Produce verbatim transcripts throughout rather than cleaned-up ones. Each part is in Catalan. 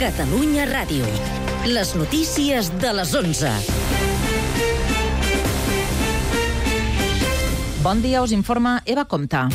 Catalunya Ràdio. Les notícies de les onze. Bon dia, us informa Eva Comta.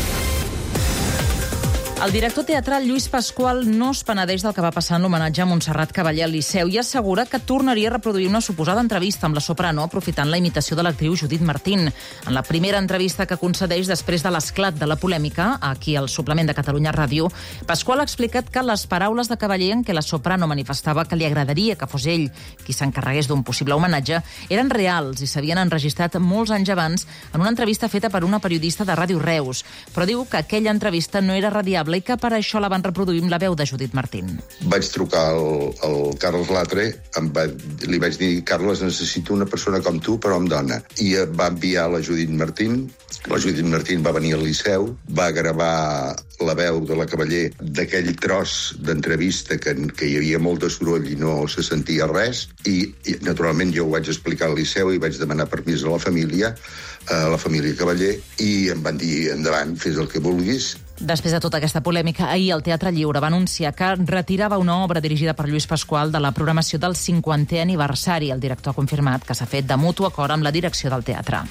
El director teatral Lluís Pasqual no es penedeix del que va passar en l'homenatge a Montserrat Cavaller al Liceu i assegura que tornaria a reproduir una suposada entrevista amb la soprano aprofitant la imitació de l'actriu Judit Martín. En la primera entrevista que concedeix després de l'esclat de la polèmica, aquí al suplement de Catalunya Ràdio, Pasqual ha explicat que les paraules de Cavaller en què la soprano manifestava que li agradaria que fos ell qui s'encarregués d'un possible homenatge eren reals i s'havien enregistrat molts anys abans en una entrevista feta per una periodista de Ràdio Reus, però diu que aquella entrevista no era radiable i que per això la van reproduir amb la veu de Judit Martín. Vaig trucar al, al Carles Latre, em va, li vaig dir, Carles, necessito una persona com tu, però amb dona. I va enviar la Judit Martín. La Judit Martín va venir al Liceu, va gravar la veu de la Cavaller d'aquell tros d'entrevista que, que hi havia molt de soroll i no se sentia res, i, i naturalment jo ho vaig explicar al Liceu i vaig demanar permís a la família, a la família Cavaller, i em van dir, endavant, fes el que vulguis. Després de tota aquesta polèmica, ahir el Teatre Lliure va anunciar que retirava una obra dirigida per Lluís Pasqual de la programació del cinquantè aniversari. El director ha confirmat que s'ha fet de mutu acord amb la direcció del teatre.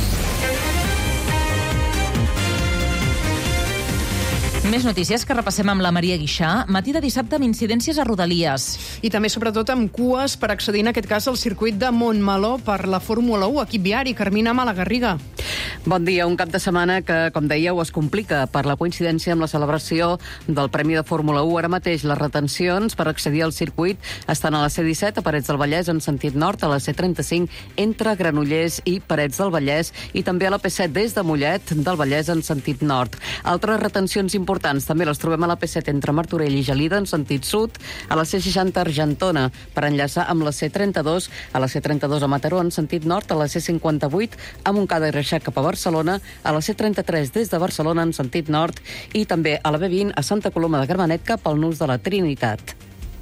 Més notícies que repassem amb la Maria Guixà. Matí de dissabte amb incidències a Rodalies. I també, sobretot, amb cues per accedir, en aquest cas, al circuit de Montmeló per la Fórmula u, equip viari. Carmina Malagarriga. Bon dia. Un cap de setmana que, com dèieu, es complica per la coincidència amb la celebració del Premi de Fórmula u. Ara mateix les retencions per accedir al circuit estan a la C disset, a Parets del Vallès, en sentit nord, a la C trenta-cinc, entre Granollers i Parets del Vallès, i també a la P set des de Mollet del Vallès, en sentit nord. Altres retencions importants també les trobem a la P set entre Martorell i Gelida, en sentit sud, a la C seixanta a Argentona, per enllaçar amb la C trenta-dos, a la C trenta-dos a Mataró, en sentit nord, a la C cinquanta-vuit a Montcada i Reixac cap a Barcelona, a la C trenta-tres des de Barcelona, en sentit nord, i també a la B vint a Santa Coloma de Gramenet cap al Nus de la Trinitat.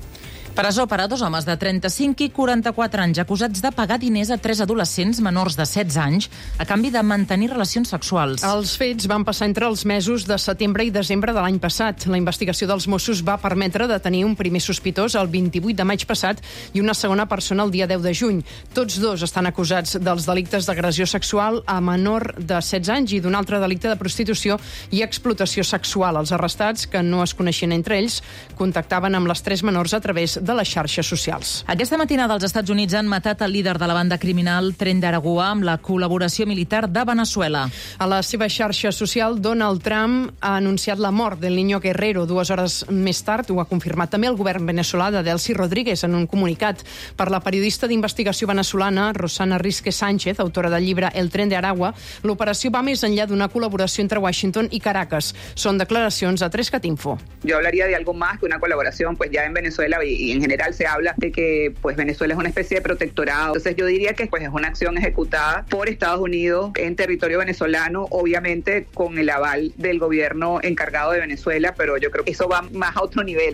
Presó per a dos homes de trenta-cinc i quaranta-quatre anys acusats de pagar diners a tres adolescents menors de setze anys a canvi de mantenir relacions sexuals. Els fets van passar entre els mesos de setembre i desembre de l'any passat. La investigació dels Mossos va permetre detenir un primer sospitós el vint-i-vuit de maig passat i una segona persona el dia deu de juny. Tots dos estan acusats dels delictes d'agressió sexual a menor de setze anys i d'un altre delicte de prostitució i explotació sexual. Els arrestats, que no es coneixien entre ells, contactaven amb les tres menors a través de les xarxes socials. Aquesta matinada els Estats Units han matat el líder de la banda criminal Tren d'Aragua amb la col·laboració militar de Veneçuela. A la seva xarxa social, Donald Trump ha anunciat la mort del Niño Guerrero. Dues hores més tard ho ha confirmat també el govern veneçolà de Delcy Rodríguez en un comunicat. Per la periodista d'investigació venezolana Rosana Risque Sánchez, autora del llibre El Tren d'Aragua, l'operació va més enllà d'una col·laboració entre Washington i Caracas. Són declaracions a tres cat info. Yo hablaría de algo más que una colaboración, pues ya en Venezuela y en general se habla de que pues Venezuela es una especie de protectorado. Entonces yo diría que pues es una acción ejecutada por Estados Unidos en territorio venezolano, obviamente con el aval del gobierno encargado de Venezuela, pero yo creo que eso va más a otro nivel.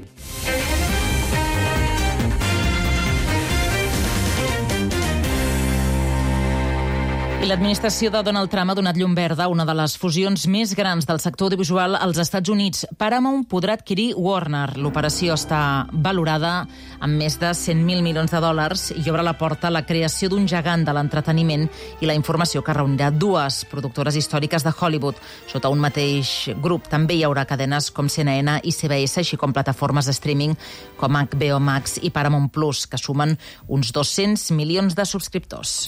I l'administració de Donald Trump ha donat llum verda a una de les fusions més grans del sector audiovisual als Estats Units. Paramount podrà adquirir Warner. L'operació està valorada amb més de cent mil milions de dòlars i obre la porta a la creació d'un gegant de l'entreteniment i la informació que reunirà dues productores històriques de Hollywood. Sota un mateix grup també hi haurà cadenes com C N N i C B S, així com plataformes de streaming com H B O Max i Paramount Plus, que sumen uns dos-cents milions de subscriptors.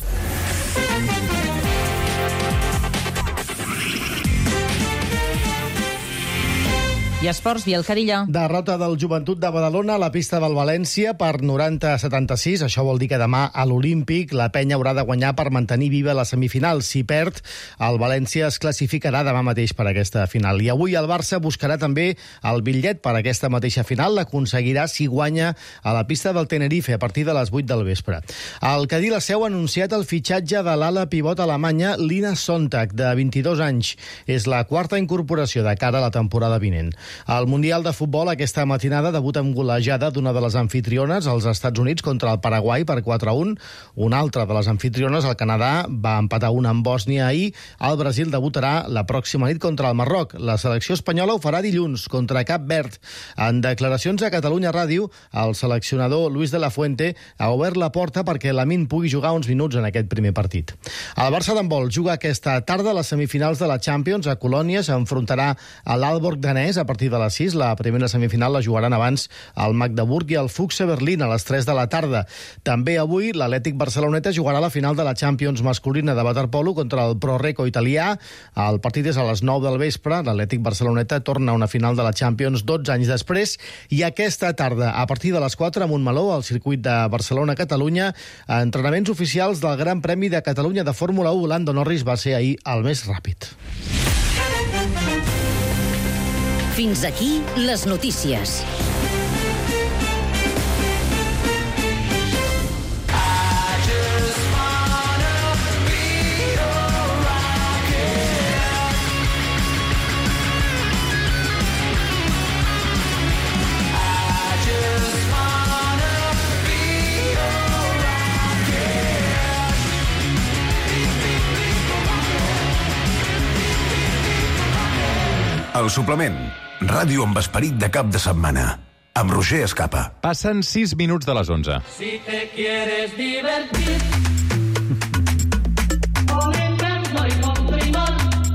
I esports, Biel Carilla. Derrota del Joventut de Badalona a la pista del València per noranta a setanta-sis. Això vol dir que demà a l'Olímpic la penya haurà de guanyar per mantenir viva la semifinal. Si perd, el València es classificarà demà mateix per aquesta final. I avui el Barça buscarà també el bitllet per aquesta mateixa final. L'aconseguirà si guanya a la pista del Tenerife a partir de les vuit del vespre. El Cadí la Seu ha anunciat el fitxatge de l'ala pivot alemanya Lina Sonntag, de vint-i-dos anys. És la quarta incorporació de cara a la temporada vinent. Al Mundial de Futbol, aquesta matinada, debut amb golejada d'una de les anfitriones, als Estats Units, contra el Paraguai per quatre a un. Una altra de les anfitriones, el Canadà, va empatar una amb Bòsnia ahir. El Brasil debutarà la pròxima nit contra el Marroc. La selecció espanyola ho farà dilluns contra Cap Verd. En declaracions a Catalunya Ràdio, el seleccionador Luis de la Fuente ha obert la porta perquè Lamine pugui jugar uns minuts en aquest primer partit. El Barça d'handbol juga aquesta tarda a les semifinals de la Champions a Colònia. S'enfrontarà a l'Aalborg danès a partir de les sis. La primera semifinal la jugaran abans el Magdeburg i el Fuchse Berlín a les tres de la tarda. També avui l'Atlètic Barceloneta jugarà la final de la Champions masculina de waterpolo contra el Pro Reco italià. El partit és a les nou del vespre. L'Atlètic Barceloneta torna a una final de la Champions dotze anys després. I aquesta tarda, a partir de les quatre, a Montmeló, al circuit de Barcelona-Catalunya, entrenaments oficials del Gran Premi de Catalunya de Fórmula u. Lando Norris va ser ahir el més ràpid. Fins aquí les notícies. El suplement. Ràdio amb esperit de cap de setmana. Amb Roger Escapa. Passen sis minuts de les onze. Si te quieres divertir con encanto y con primor,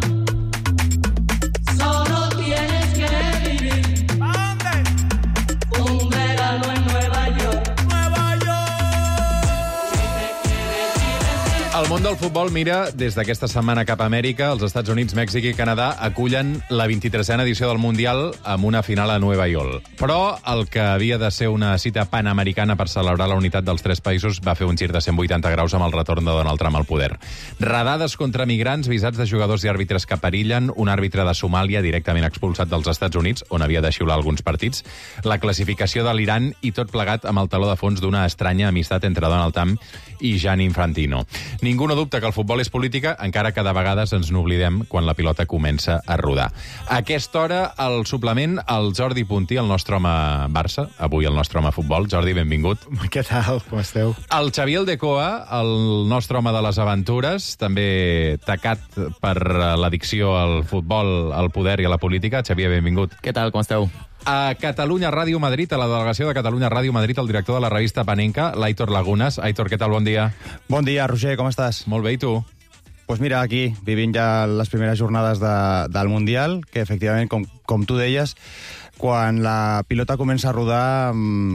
solo tienes que vivir. ¿A dónde? Un verano en Nueva York. Nueva York. Si te quieres divertir. El món del futbol mira des d'aquesta setmana cap a Amèrica. Els Estats Units, Mèxic i Canadà acullen la vint-i-tresena edició del Mundial amb una final a Nova York. Però el que havia de ser una cita panamericana per celebrar la unitat dels tres països va fer un gir de cent vuitanta graus amb el retorn de Donald Trump al poder. Redades contra migrants, visats de jugadors i àrbitres que perillen, un àrbitre de Somàlia directament expulsat dels Estats Units, on havia de xiular alguns partits, la classificació de l'Iran i tot plegat amb el taló de fons d'una estranya amistat entre Donald Trump i Gianni Infantino. Ningú no dubta que el futbol és política, encara que de vegades ens n'oblidem quan la pilota comença a rodar. A aquesta hora, al suplement, el Jordi Puntí, el nostre home Barça, avui el nostre home futbol. Jordi, benvingut. Què tal? Com esteu? El Xavier Aldecoa, el nostre home de les aventures, també tacat per l'addicció al futbol, al poder i a la política. Xavier, benvingut. Què tal? Com esteu? A Catalunya Ràdio Madrid, a la delegació de Catalunya Ràdio Madrid, el director de la revista Panenka, l'Aitor Lagunas. Aitor, què tal? Bon dia. Bon dia, Roger, com estàs? Molt bé, i tu? Pues mira, aquí, vivint ja les primeres jornades de, del Mundial, que efectivament, com, com tu deies, quan la pilota comença a rodar,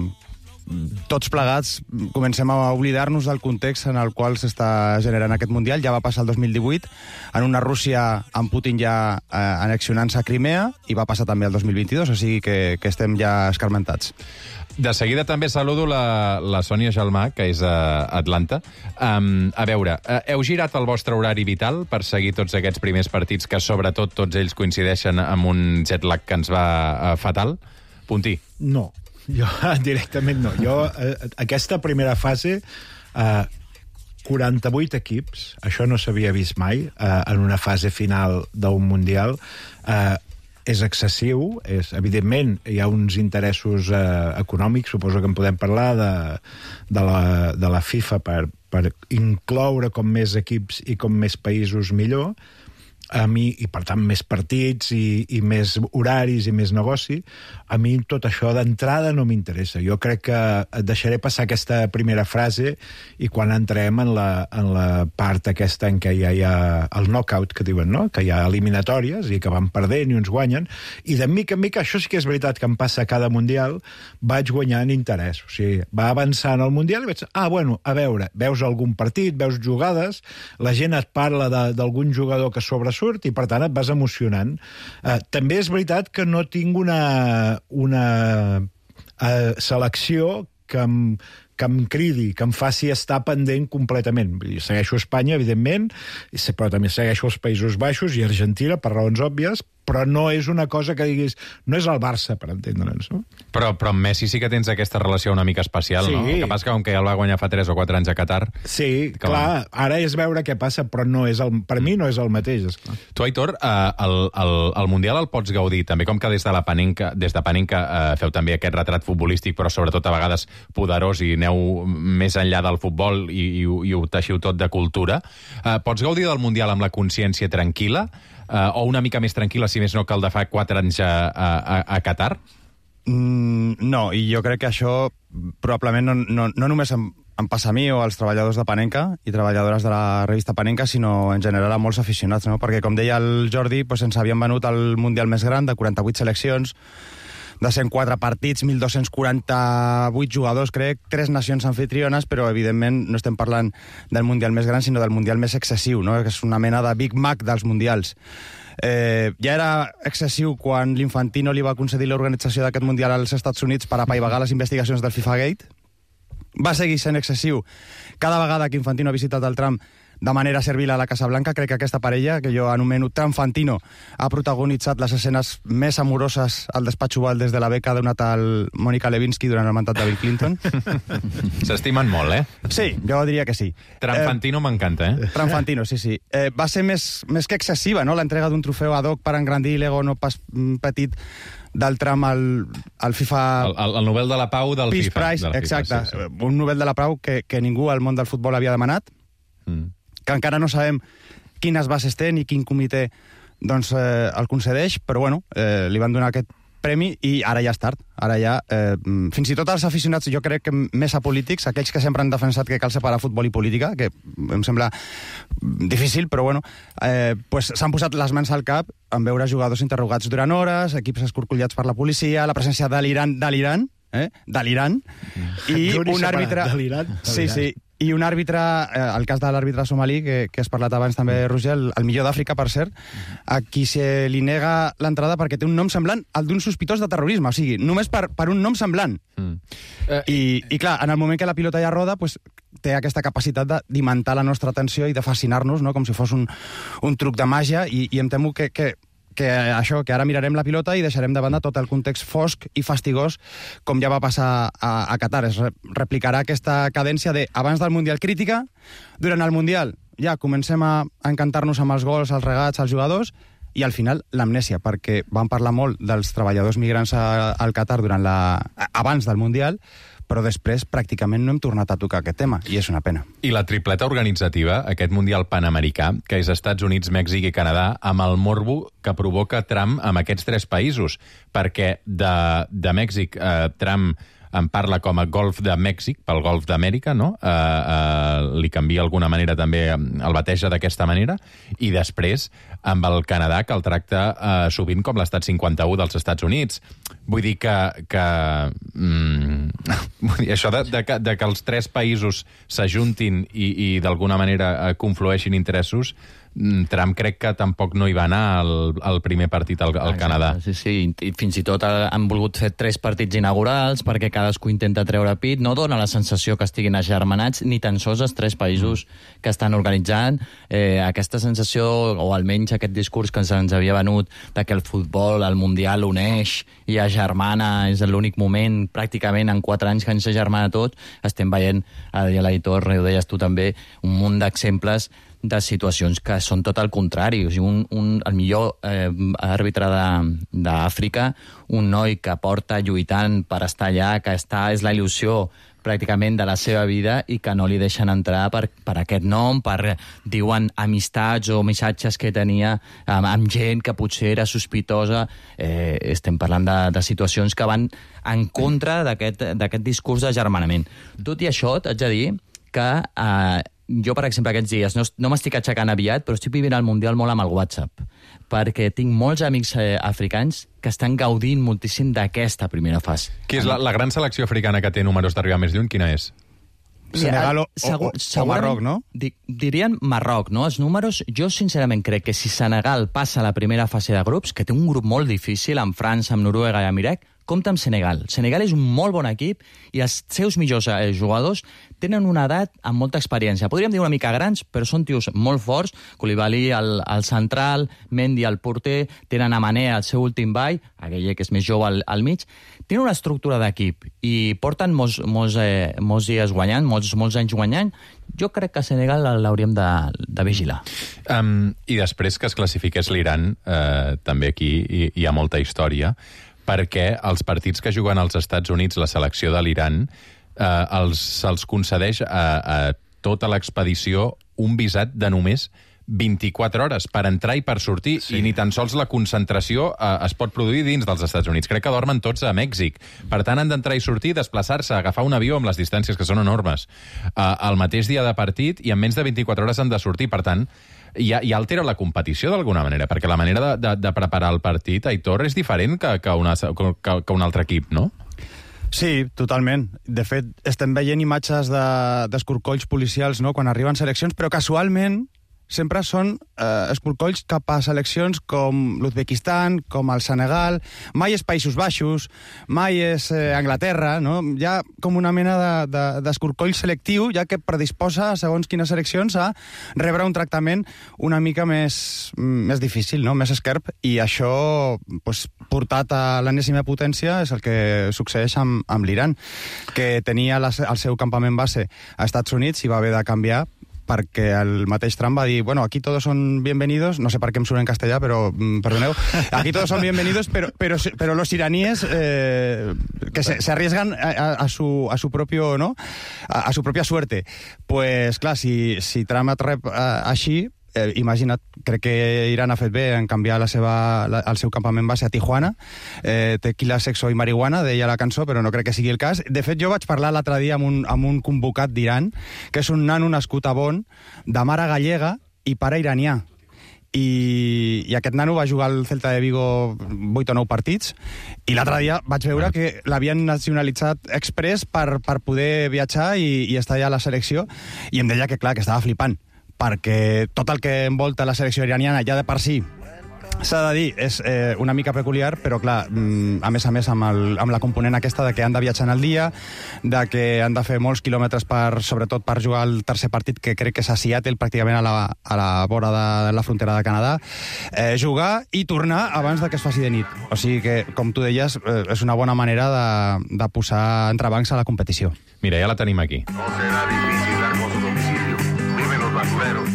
tots plegats comencem a oblidar-nos del context en el qual s'està generant aquest Mundial. Ja va passar el dos mil divuit, en una Rússia amb Putin ja eh, annexionant-se a Crimea, i va passar també el dos mil vint-i-dos, o sigui que, que estem ja escarmentats. De seguida també saludo la, la Sònia Gelmà, que és a Atlanta. Um, a veure, uh, heu girat el vostre horari vital per seguir tots aquests primers partits que, sobretot, tots ells coincideixen amb un jet lag que ens va uh, fatal? Puntí. No, jo directament no. Jo, eh, aquesta primera fase, eh, quaranta-vuit equips, això no s'havia vist mai, eh, en una fase final d'un Mundial, eh, és excessiu, és, evidentment hi ha uns interessos eh, econòmics, suposo que en podem parlar, de, de, la, de la FIFA per, per incloure com més equips i com més països millor, a mi, i per tant més partits i, i més horaris i més negoci. A mi tot això d'entrada no m'interessa. Jo crec que et deixaré passar aquesta primera frase i quan entrem en la, en la part aquesta en què ja hi ha el knockout, que diuen, no? Que hi ha eliminatòries i que van perdent i uns guanyen, i de mica en mica, això sí que és veritat que em passa a cada Mundial, vaig guanyant interès. O sigui, va avançant el Mundial i vaig dir, ah, bueno, a veure, veus algun partit, veus jugades, la gent et parla d'algun jugador que sobresurt i, per tant, et vas emocionant. Eh, també és veritat que no tinc una, una eh, selecció que em, que em cridi, que em faci estar pendent completament. Segueixo Espanya, evidentment, però també segueixo els Països Baixos i Argentina, per raons òbvies, però no és una cosa que diguis... No és el Barça, per entendre'ns, no? Però, però amb Messi sí que tens aquesta relació una mica especial, Sí. no? El que passa que com que ja el va guanyar fa tres o quatre anys a Qatar... Sí, que clar, ara és veure què passa, però no és el, per mi no és el mateix, esclar. Tu, Aitor, eh, el, el, el Mundial el pots gaudir, també com que des de la Panenca, des de Panenca eh, feu també aquest retrat futbolístic, però sobretot a vegades poderós i aneu més enllà del futbol i, i, i ho teixiu tot de cultura. Eh, pots gaudir del Mundial amb la consciència tranquil·la? Uh, o una mica més tranquil·la, si més no que el de fa quatre anys a, a, a Qatar? Mm, no, i jo crec que això probablement no, no, no només em, em passa a mi o als treballadors de Panenca i treballadores de la revista Panenca, sinó en general a molts aficionats, no? Perquè, com deia el Jordi, doncs ens havien venut el Mundial més gran, de quaranta-vuit seleccions, de cent quatre partits, mil dos-cents quaranta-vuit jugadors, crec, tres nacions anfitriones, però evidentment no estem parlant del Mundial més gran, sinó del Mundial més excessiu, no? Que és una mena de Big Mac dels Mundials. Eh, ja era excessiu quan l'Infantino li va concedir l'organització d'aquest Mundial als Estats Units per apaivagar les investigacions del FIFA Gate. Va seguir sent excessiu cada vegada que Infantino ha visitat el Trump de manera servil a la Casa Blanca. Crec que aquesta parella, que jo anomeno Trump-Fantino, ha protagonitzat les escenes més amoroses al despatx Oval des de la beca donat al Mónica Lewinsky durant el mandat de Bill Clinton. S'estimen molt, eh? Sí, jo diria que sí. Trump-Fantino eh, m'encanta, eh? Trump-Fantino, sí, sí. Eh, va ser més, més que excessiva, no?, l'entrega d'un trofeu ad hoc per engrandir l'ego no pas petit del Trump al, al FIFA... El, el, el Nobel de la Pau del Peace FIFA. Prize, del exacte. FIFA, sí, sí. Un Nobel de la Pau que, que ningú al món del futbol havia demanat, mm. que encara no sabem quines bases té ni quin comitè doncs, eh, el concedeix, però bueno, eh, li van donar aquest premi i ara ja és tard. Ara ja, eh, fins i tot els aficionats, jo crec que més apolítics, aquells que sempre han defensat que cal separar futbol i política, que em sembla difícil, però bueno, eh, pues s'han posat les mans al cap en veure jugadors interrogats durant hores, equips escorcollats per la policia, la presència de l'Iran, de l'Iran, eh, de l'Iran, i un àrbitre... De l'Iran? Sí, sí. I un àrbitre, eh, el cas de l'àrbitre somalí, que, que has parlat abans també, Roger, el, el millor d'Àfrica, per cert, a qui se li nega l'entrada perquè té un nom semblant al d'un sospitós de terrorisme, o sigui, només per, per un nom semblant. Mm. Eh, I, I clar, en el moment que la pilota ja roda, pues, té aquesta capacitat de dimentar la nostra atenció i de fascinar-nos, no?, com si fos un, un truc de màgia, i, i em temo que... que que això, que ara mirarem la pilota i deixarem de banda tot el context fosc i fastigós com ja va passar a, a Qatar. Es re replicarà aquesta cadència de abans del Mundial crítica, durant el Mundial ja comencem a, a encantar-nos amb els gols, els regats, els jugadors, i al final l'amnèsia, perquè vam parlar molt dels treballadors migrants a, al Qatar durant la, abans del Mundial, però després pràcticament no hem tornat a tocar aquest tema, i és una pena. I la tripleta organitzativa, aquest Mundial Panamericà, que és Estats Units, Mèxic i Canadà, amb el morbo que provoca Trump amb aquests tres països, perquè de, de Mèxic, eh, Trump en parla com a Golf de Mèxic, pel Golf d'Amèrica, no? Eh, eh, li canvia d'alguna manera també, el bateja d'aquesta manera, i després amb el Canadà, que el tracta eh, sovint com l'estat cinquanta-u dels Estats Units. Vull dir que... que mm, vull dir, això de, de, que, de que els tres països s'ajuntin i, i d'alguna manera eh, conflueixin interessos, Trump crec que tampoc no hi va anar al, al primer partit al, al Canadà. Sí, sí, i fins i tot han volgut fer tres partits inaugurals perquè cadascú intenta treure pit. No dona la sensació que estiguin agermanats ni tan sols els tres països que estan organitzant. Eh, aquesta sensació, o almenys aquest discurs que ens havia venut de que el futbol, el Mundial uneix i agermana, és l'únic moment pràcticament en quatre anys que ens agermana tot, estem veient, a l'editor, ho deies tu també, un munt d'exemples de situacions que són tot el contrari. O sigui, un, un, el millor eh, àrbitre d'Àfrica, un noi que porta lluitant per estar allà, que està, és la il·lusió pràcticament de la seva vida i que no li deixen entrar per, per aquest nom, per, diuen, amistats o missatges que tenia amb, amb gent que potser era sospitosa. Eh, estem parlant de, de situacions que van en contra d'aquest discurs d'agermanament. Tot i això, t'haig de dir que eh, jo, per exemple, aquests dies no, no m'estic aixecant aviat, però estic vivint el Mundial molt amb el WhatsApp, perquè tinc molts amics eh, africans que estan gaudint moltíssim d'aquesta primera fase. Qui és la, la gran selecció africana que té números d'arribar més lluny? Quina és? Senegal o, o, o Marroc, no? Di, dirien Marroc, no? Els números, jo sincerament crec que si Senegal passa a la primera fase de grups, que té un grup molt difícil amb França, amb Noruega i amb Iraq, compta amb Senegal. Senegal és un molt bon equip i els seus millors eh, jugadors tenen una edat amb molta experiència. Podríem dir una mica grans, però són tios molt forts. Koulibaly al, al central, Mendy al porter, tenen a Mané al seu últim ball, aquell que és més jove al, al mig. Tenen una estructura d'equip i porten molts, molts, eh, molts dies guanyant, molts, molts anys guanyant. Jo crec que a Senegal l'hauríem de, de vigilar. Um, I després que es classifiqués l'Iran, eh, també aquí hi, hi ha molta història, perquè els partits que juguen als Estats Units, la selecció de l'Iran, eh, els, se'ls concedeix a, a tota l'expedició un visat de només vint-i-quatre hores per entrar i per sortir, sí. I ni tan sols la concentració eh, es pot produir dins dels Estats Units. Crec que dormen tots a Mèxic. Per tant, han d'entrar i sortir, desplaçar-se, agafar un avió amb les distàncies que són enormes, eh, el mateix dia de partit, i en menys de vint-i-quatre hores han de sortir. Per tant, ja, ja altera la competició d'alguna manera, perquè la manera de, de, de preparar el partit, Aitor, és diferent que, que, una, que, que un altre equip, no? Sí, totalment. De fet, estem veient imatges d'escorcolls de, policials, no?, quan arriben seleccions, però casualment sempre són eh, escorcolls cap a seleccions com l'Uzbekistan, com el Senegal, mai és Països Baixos, mai és eh, Anglaterra, no? Hi ha com una mena d'escorcoll de, de, selectiu, ja que predisposa, segons quines seleccions, a rebre un tractament una mica més, més difícil, no?, més esquerp, i això, pues, portat a l'enèsima potència, és el que succeeix amb, amb l'Iran, que tenia la, el seu campament base a Estats Units i va haver de canviar perquè el mateix Trump va dir, bueno, aquí todos son bienvenidos, no sé per què em surt en castellà, però, mm, perdoneu, aquí todos son bienvenidos, pero, pero, pero los iraníes eh, que se, se arriesgan a, a, su, a su propio, ¿no?, a, a su propia suerte. Pues, clar, si, si Trump et rep eh, així, Eh, imagina't, crec que Iran ha fet bé en canviar la seva, la, el seu campament base a Tijuana. Eh, tequila, sexo i marihuana, deia la cançó, però no crec que sigui el cas. De fet, jo vaig parlar l'altre dia amb un, amb un convocat d'Iran, que és un nano nascut a Bonn, de mare gallega i pare iranià. I, i aquest nano va jugar al Celta de Vigo vuit o nou partits, i l'altre dia vaig veure que l'havien nacionalitzat express per, per poder viatjar i, i estar allà a la selecció, i em deia que, clar, que estava flipant, perquè tot el que envolta la selecció iraniana ja de per si, s'ha de dir, és eh, una mica peculiar, però clar, a més a més amb, el, amb la component aquesta de que han de viatjar en el dia, de que han de fer molts quilòmetres per, sobretot per jugar el tercer partit, que crec que és a Seattle, pràcticament a la, a la vora de la frontera de Canadà, eh, jugar i tornar abans de que es faci de nit. O sigui que, com tu deies, eh, és una bona manera de, de posar entrebancs a la competició. Mira, ja la tenim aquí. No será difícil dar con su domicilio. Viven los basureros.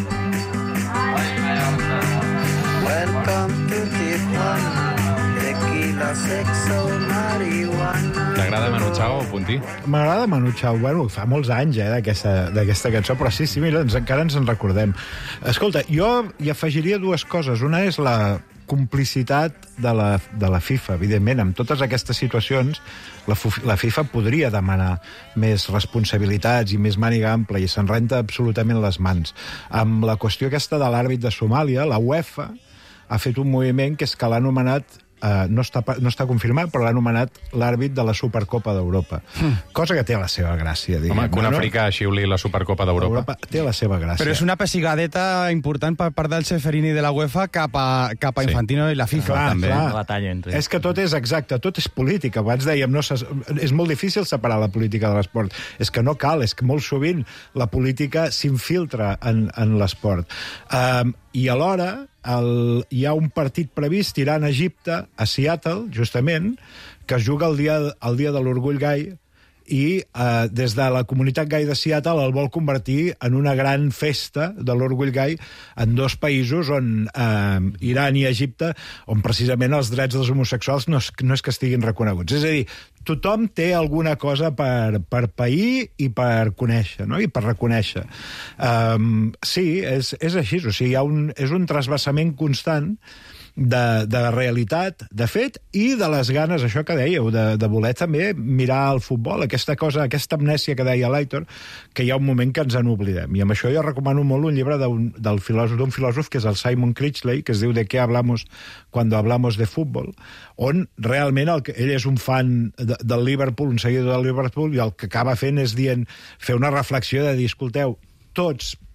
Welcome to Tijuana, tequila, sexo, marihuana. T'agrada Manu Chao, Puntí? M'agrada Manu Chao, bueno, fa molts anys eh, d'aquesta cançó, però sí, sí, mira, ens, encara ens en recordem. Escolta, jo hi afegiria dues coses. Una és la complicitat de la, de la FIFA, evidentment. Amb totes aquestes situacions, la, la FIFA podria demanar més responsabilitats i més màniga ampla, i se'n renta absolutament les mans. Amb la qüestió aquesta de l'àrbit de Somàlia, la UEFA ha fet un moviment que és que l'ha anomenat, eh, no, està, no està confirmat, però l'ha anomenat l'àrbit de la Supercopa d'Europa. Mm. Cosa que té la seva gràcia, diguem. Home, que un no? africà xiuli la Supercopa d'Europa. Té la seva gràcia. Però és una pessigadeta important per part del Ceferini de la UEFA cap a, cap a Infantino sí. i la FIFA, clar, també. Clar. La batalla entre... És que tot és exacte, tot és política. Abans dèiem, no, és molt difícil separar la política de l'esport. És que no cal, és que molt sovint la política s'infiltra en, en l'esport. Um, I alhora el, hi ha un partit previst Iran-Egipte a Seattle, justament, que es juga el dia, el dia de l'orgull gai, i eh, des de la comunitat gai de Seattle el vol convertir en una gran festa de l'orgull gai en dos països on eh, Iran i Egipte, on precisament els drets dels homosexuals no és, no és que estiguin reconeguts. És a dir, tothom té alguna cosa per, per pair i per conèixer, no? I per reconèixer. Um, sí, és, és així. O sigui, hi ha un, és un trasbassament constant de, de la realitat, de fet, i de les ganes, això que dèieu, de, de voler també mirar el futbol, aquesta cosa, aquesta amnèsia que deia l'Aitor, que hi ha un moment que ens en oblidem. I amb això jo recomano molt un llibre d'un del filòsof, d'un filòsof que és el Simon Critchley, que es diu De què hablamos cuando hablamos de fútbol, on realment el, ell és un fan de, del Liverpool, un seguidor del Liverpool, i el que acaba fent és dient, fer una reflexió de dir, escolteu, tots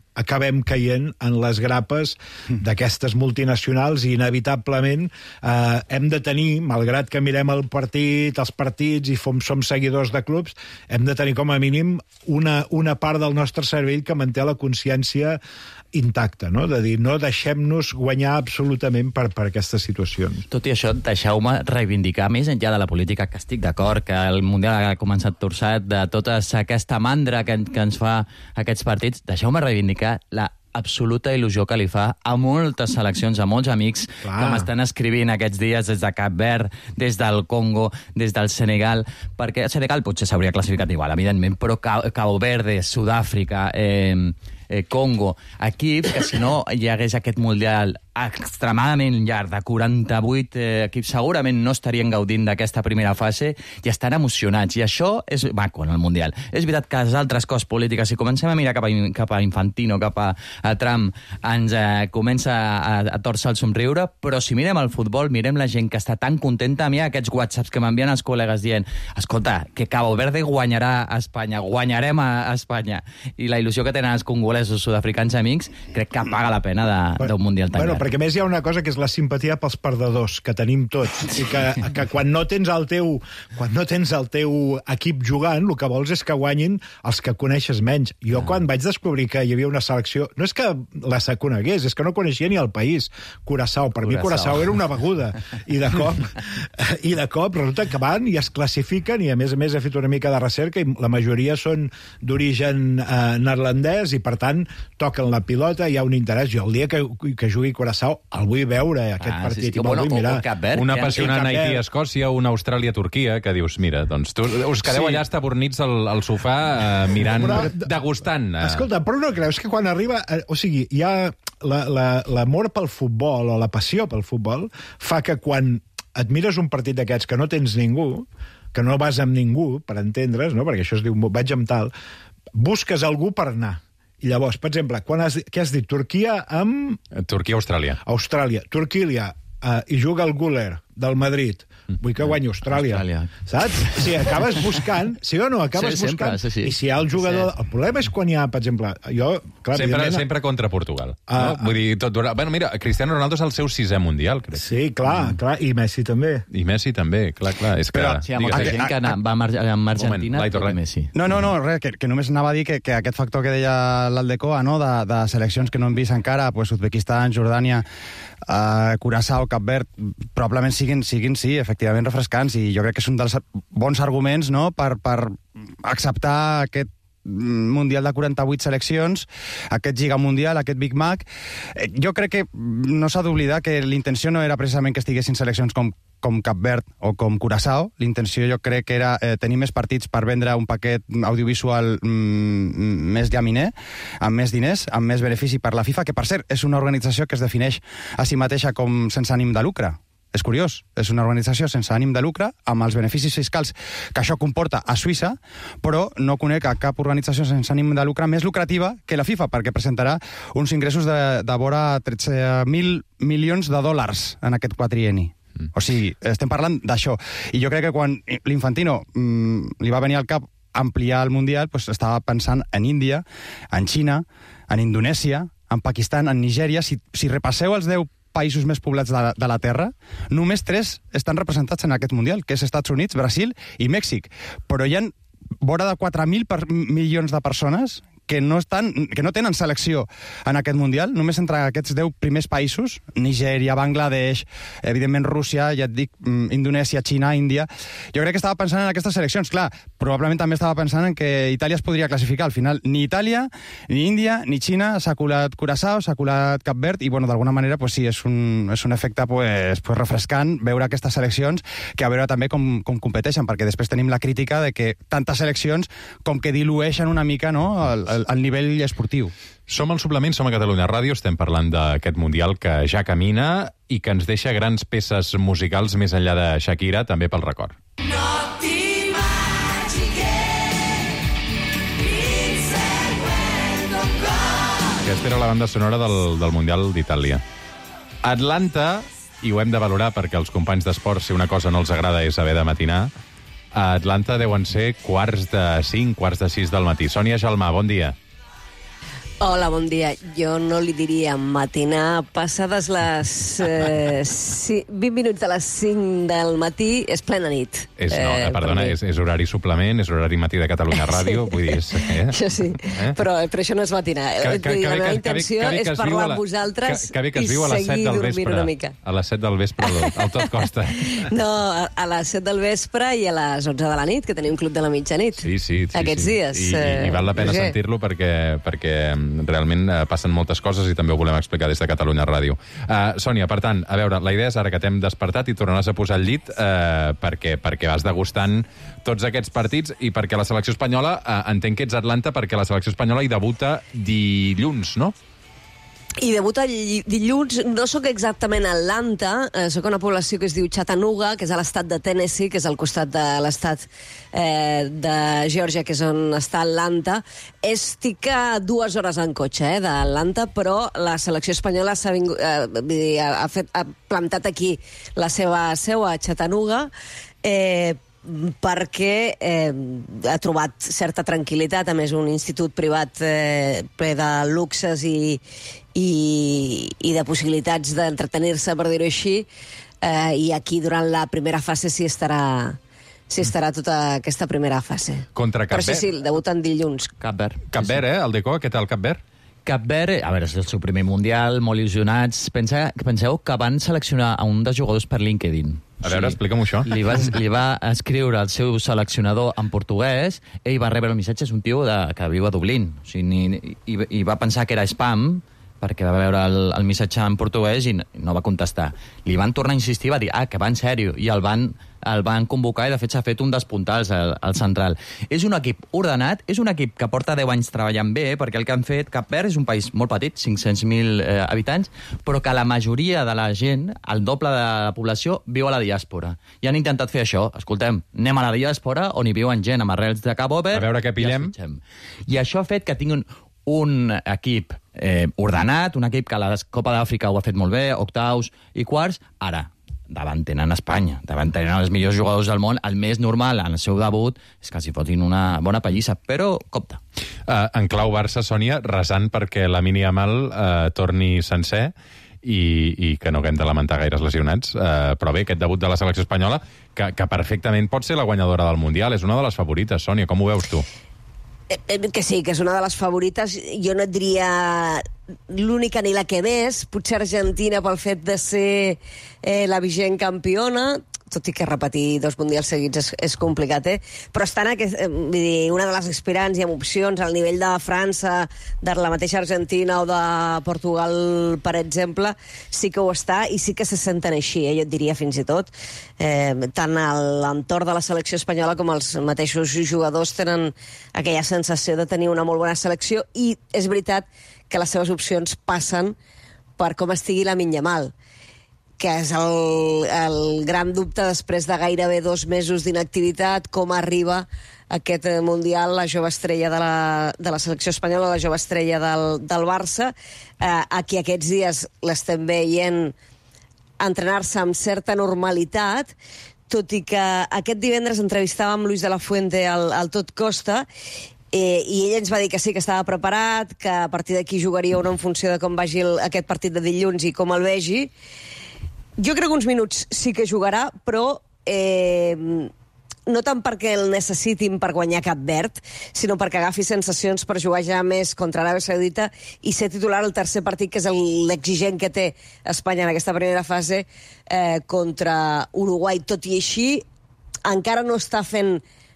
acabem caient en les grapes d'aquestes multinacionals i inevitablement eh, hem de tenir, malgrat que mirem el partit, els partits i som, som seguidors de clubs, hem de tenir com a mínim una, una part del nostre cervell que manté la consciència intacta, no? De dir, no deixem-nos guanyar absolutament per, per aquestes situacions. Tot i això, deixeu-me reivindicar més enllà de la política, que estic d'acord, que el Mundial ha començat torçat, de tota aquesta mandra que, que ens fa aquests partits, deixeu-me reivindicar la absoluta il·lusió que li fa a moltes seleccions, a molts amics Clar. que m'estan escrivint aquests dies des de Cap Verd, des del Congo, des del Senegal, perquè el Senegal potser s'hauria classificat igual, evidentment, però Cabo Verde, Sud-àfrica, eh, eh, Congo, equips que si no hi hagués aquest Mundial extremadament llarg de quaranta-vuit eh, equips, segurament no estarien gaudint d'aquesta primera fase i estan emocionats, i això és maco en el Mundial. És veritat que les altres coses polítiques, si comencem a mirar cap a, cap a Infantino, cap a, a Trump, ens eh, comença a, a torçar el somriure, però si mirem el futbol, mirem la gent que està tan contenta, mira aquests whatsapps que m'envien els col·legues dient, escolta, que Cabo Verde guanyarà a Espanya, guanyarem a, a Espanya, i la il·lusió que tenen els congolesos sud-africans amics, crec que paga la pena d'un Mundial tan bueno, llarg. Perquè a més hi ha una cosa que és la simpatia pels perdedors, que tenim tots, i que, que quan no tens el teu quan no tens el teu equip jugant, el que vols és que guanyin els que coneixes menys. Jo, quan vaig descobrir que hi havia una selecció, no és que la conegués, és que no coneixia ni el país, Curaçao. Per Curaçao. mi Curaçao era una beguda. I de cop, i de cop resulta que van i es classifiquen, i a més a més he fet una mica de recerca, i la majoria són d'origen eh, neerlandès, i per tant toquen la pilota, hi ha un interès. Jo el dia que, que jugui Curaçao el vull veure, aquest ah, partit, sí, sí. i me'l bueno, vull mirar. Un apassionant Haití-Escòcia, una Austràlia-Turquia, que dius, mira, doncs tu us quedeu sí. allà estabornits al, al sofà eh, mirant, però, degustant. Eh. Escolta, però no creus que quan arriba... Eh, o sigui, hi ha l'amor pel futbol, o la passió pel futbol, fa que quan et mires un partit d'aquests que no tens ningú, que no vas amb ningú, per entendre's, no? Perquè això es diu, vaig amb tal, busques algú per anar. I llavors, per exemple, quan has, què has dit? Turquia amb... Turquia-Austràlia. Austràlia. Turquia, uh, i juga el Güler del Madrid. Vull que guanyi Austràlia. Austràlia. Saps? Si acabes buscant, sí o no, acabes sí, sempre, buscant, sí, sí. I si hi ha el jugador... Sí. El problema és quan hi ha, per exemple, jo... Clar, sempre, sempre contra Portugal. Uh, no? Vull dir, tot dura... Bueno, mira, Cristiano Ronaldo és el seu sisè mundial, crec. Sí, clar, mm. clar, i Messi també. I Messi també, clar, clar. És que... Però, sí, hi ha molta gent que va amb Argentina i Messi. No, no, no, res, que, que només anava a dir que, que aquest factor que deia l'Aldecoa, no?, de, de seleccions que no hem vist encara, pues, Uzbekistan, Jordània, uh, Curaçao, Cap Verd, probablement siguin, siguin, sí, efectivament refrescants, i jo crec que és un dels bons arguments, no?, per, per acceptar aquest Mundial de quaranta-vuit seleccions, aquest Lliga Mundial, aquest Big Mac. Jo crec que no s'ha d'oblidar que l'intenció no era precisament que estiguessin seleccions com com Cap Verd o com Curaçao. L'intenció jo crec que era eh, tenir més partits per vendre un paquet audiovisual mm, més llaminer, amb més diners, amb més benefici per la FIFA, que per cert és una organització que es defineix a si mateixa com sense ànim de lucre. És curiós, és una organització sense ànim de lucre, amb els beneficis fiscals que això comporta a Suïssa, però no conec a cap organització sense ànim de lucre més lucrativa que la FIFA, perquè presentarà uns ingressos de, de vora tretze mil milions de dòlars en aquest quatrienni. Mm. O sigui, estem parlant d'això. I jo crec que quan l'Infantino mm, li va venir al cap ampliar el Mundial, pues estava pensant en Índia, en Xina, en Indonèsia, en Pakistan, en Nigèria. Si, si repasseu els deu països més poblats de la, de la Terra, només tres estan representats en aquest Mundial, que és Estats Units, Brasil i Mèxic. Però hi ha vora de quatre mil per, milions de persones que no, estan, que no tenen selecció en aquest Mundial, només entre aquests deu primers països, Nigèria, Bangladesh, evidentment Rússia, ja et dic, Indonèsia, Xina, Índia. Jo crec que estava pensant en aquestes seleccions. Clar, probablement també estava pensant en que Itàlia es podria classificar. Al final, ni Itàlia, ni Índia, ni Xina, s'ha colat Curaçao, s'ha colat Cap Verd, i bueno, d'alguna manera, pues, sí, és un, és un efecte pues, pues, refrescant veure aquestes seleccions, que a veure també com, com competeixen, perquè després tenim la crítica de que tantes seleccions com que dilueixen una mica, no?, el, el al nivell esportiu. Som al Suplement, som a Catalunya Ràdio, estem parlant d'aquest Mundial que ja camina i que ens deixa grans peces musicals més enllà de Shakira, també pel record. No t'imagines, Aquesta era la banda sonora del, del Mundial d'Itàlia. Atlanta, i ho hem de valorar perquè els companys d'esport, si una cosa no els agrada és haver de matinar, a Atlanta deuen ser quarts de cinc, quarts de sis del matí. Sònia Gelmà, bon dia. Hola, bon dia. Jo no li diria matinar. Passades les eh, si, vint minuts de les cinc del matí és plena nit. És, no, eh, perdona, és, és horari suplement, és horari matí de Catalunya Ràdio, sí. Vull dir... És, eh? Això sí, eh? però, però això no és matinar. Que, que, que, la meva intenció que, que, que és parlar amb vosaltres que, que, que i seguir dormint una mica. A les set del vespre, al tot costa. No, a, a les set del vespre i a les onze de la nit, que tenim Club de la Mitjanit. Sí, sí. sí Aquests sí. dies. I, i, I val la pena eh, sentir-lo perquè, perquè realment passen moltes coses i també ho volem explicar des de Catalunya Ràdio. Uh, Sònia, per tant, a veure, la idea és ara que t'hem despertat i tornaràs a posar el llit uh, perquè, perquè vas degustant tots aquests partits i perquè la selecció espanyola, uh, entenc que ets Atlanta perquè la selecció espanyola hi debuta dilluns, no? I debuta dilluns. No sóc exactament a Atlanta, eh, sóc a una població que es diu Chattanooga, que és a l'estat de Tennessee, que és al costat de l'estat eh, de Geòrgia, que és on està Atlanta. Estic a dues hores en cotxe eh, d'Atlanta, però la selecció espanyola s'ha vingut, eh, ha, fet, ha plantat aquí la seva seu a Chattanooga, eh, perquè eh, ha trobat certa tranquil·litat, a més un institut privat eh, ple de luxes i, i, i de possibilitats d'entretenir-se, per dir-ho així, eh, i aquí durant la primera fase s'hi estarà, s'hi estarà tota aquesta primera fase. Contra Cap Però sí, sí, debuten dilluns. Cap Verd. Cap Verd, eh? El Deco, què tal Cap Verd? Cap Verd, a veure, és el seu primer mundial, molt il·lusionats. Pensa, penseu que van seleccionar a un dels jugadors per LinkedIn. A veure, sí. Explica'm això. Li va, li va escriure el seu seleccionador en portuguès, ell va rebre el missatge, és un tio de, que viu a Dublín, o sigui, i, i, i va pensar que era spam, perquè va veure el, el missatge en portuguès i no, no va contestar. Li van tornar a insistir, va dir, ah, que va en sèrio, i el van, el van convocar i, de fet, s'ha fet un dels puntals al, al central. És un equip ordenat, és un equip que porta deu anys treballant bé, perquè el que han fet, Cap Verd és un país molt petit, cinc-cents mil eh, habitants, però que la majoria de la gent, el doble de la població, viu a la diàspora. I han intentat fer això. Escoltem, anem a la diàspora, on hi viuen gent amb arrels de Cabo Verd. A veure què pillem. I això ha fet que tinguin un equip eh, ordenat, un equip que a la Copa d'Àfrica ho ha fet molt bé, octaus i quarts. Ara, davant tenen Espanya, davant tenen els millors jugadors del món. El més normal en el seu debut és que s'hi fotin una bona pallissa, però compte. Uh, en clau Barça, Sònia, resant perquè la Lamine Yamal uh, torni sencer i, i que no haguem de lamentar gaires lesionats. Uh, però bé, aquest debut de la selecció espanyola, que, que perfectament pot ser la guanyadora del Mundial, és una de les favorites. Sònia, com ho veus tu? Que sí, que és una de les favorites. Jo no et diria l'única ni la que més. Potser Argentina pel fet de ser eh, la vigent campiona, tot i que repetir dos mundials seguits és, és complicat, eh? Però estan aquest, eh, vull dir, una de les aspirants i amb opcions al nivell de França, de la mateixa Argentina o de Portugal, per exemple, sí que ho està i sí que se senten així, eh? Jo et diria fins i tot. Eh, tant l'entorn de la selecció espanyola com els mateixos jugadors tenen aquella sensació de tenir una molt bona selecció i és veritat que les seves opcions passen per com estigui Lamine Yamal, que és el, el gran dubte després de gairebé dos mesos d'inactivitat, com arriba aquest Mundial la jove estrella de la, de la selecció espanyola, la jove estrella del, del Barça. Eh, aquí aquests dies l'estem veient entrenar-se amb certa normalitat, tot i que aquest divendres entrevistàvem Luis de la Fuente al, al Tot Costa, Eh, i ell ens va dir que sí, que estava preparat, que a partir d'aquí jugaria una en funció de com vagi el, aquest partit de dilluns i com el vegi. Jo crec que uns minuts sí que jugarà, però eh, no tant perquè el necessitin per guanyar Cap Verd, sinó perquè agafi sensacions per jugar ja més contra Aràbia Saudita i ser titular el tercer partit, que és l'exigent que té Espanya en aquesta primera fase eh, contra Uruguai. Tot i així, encara no està fent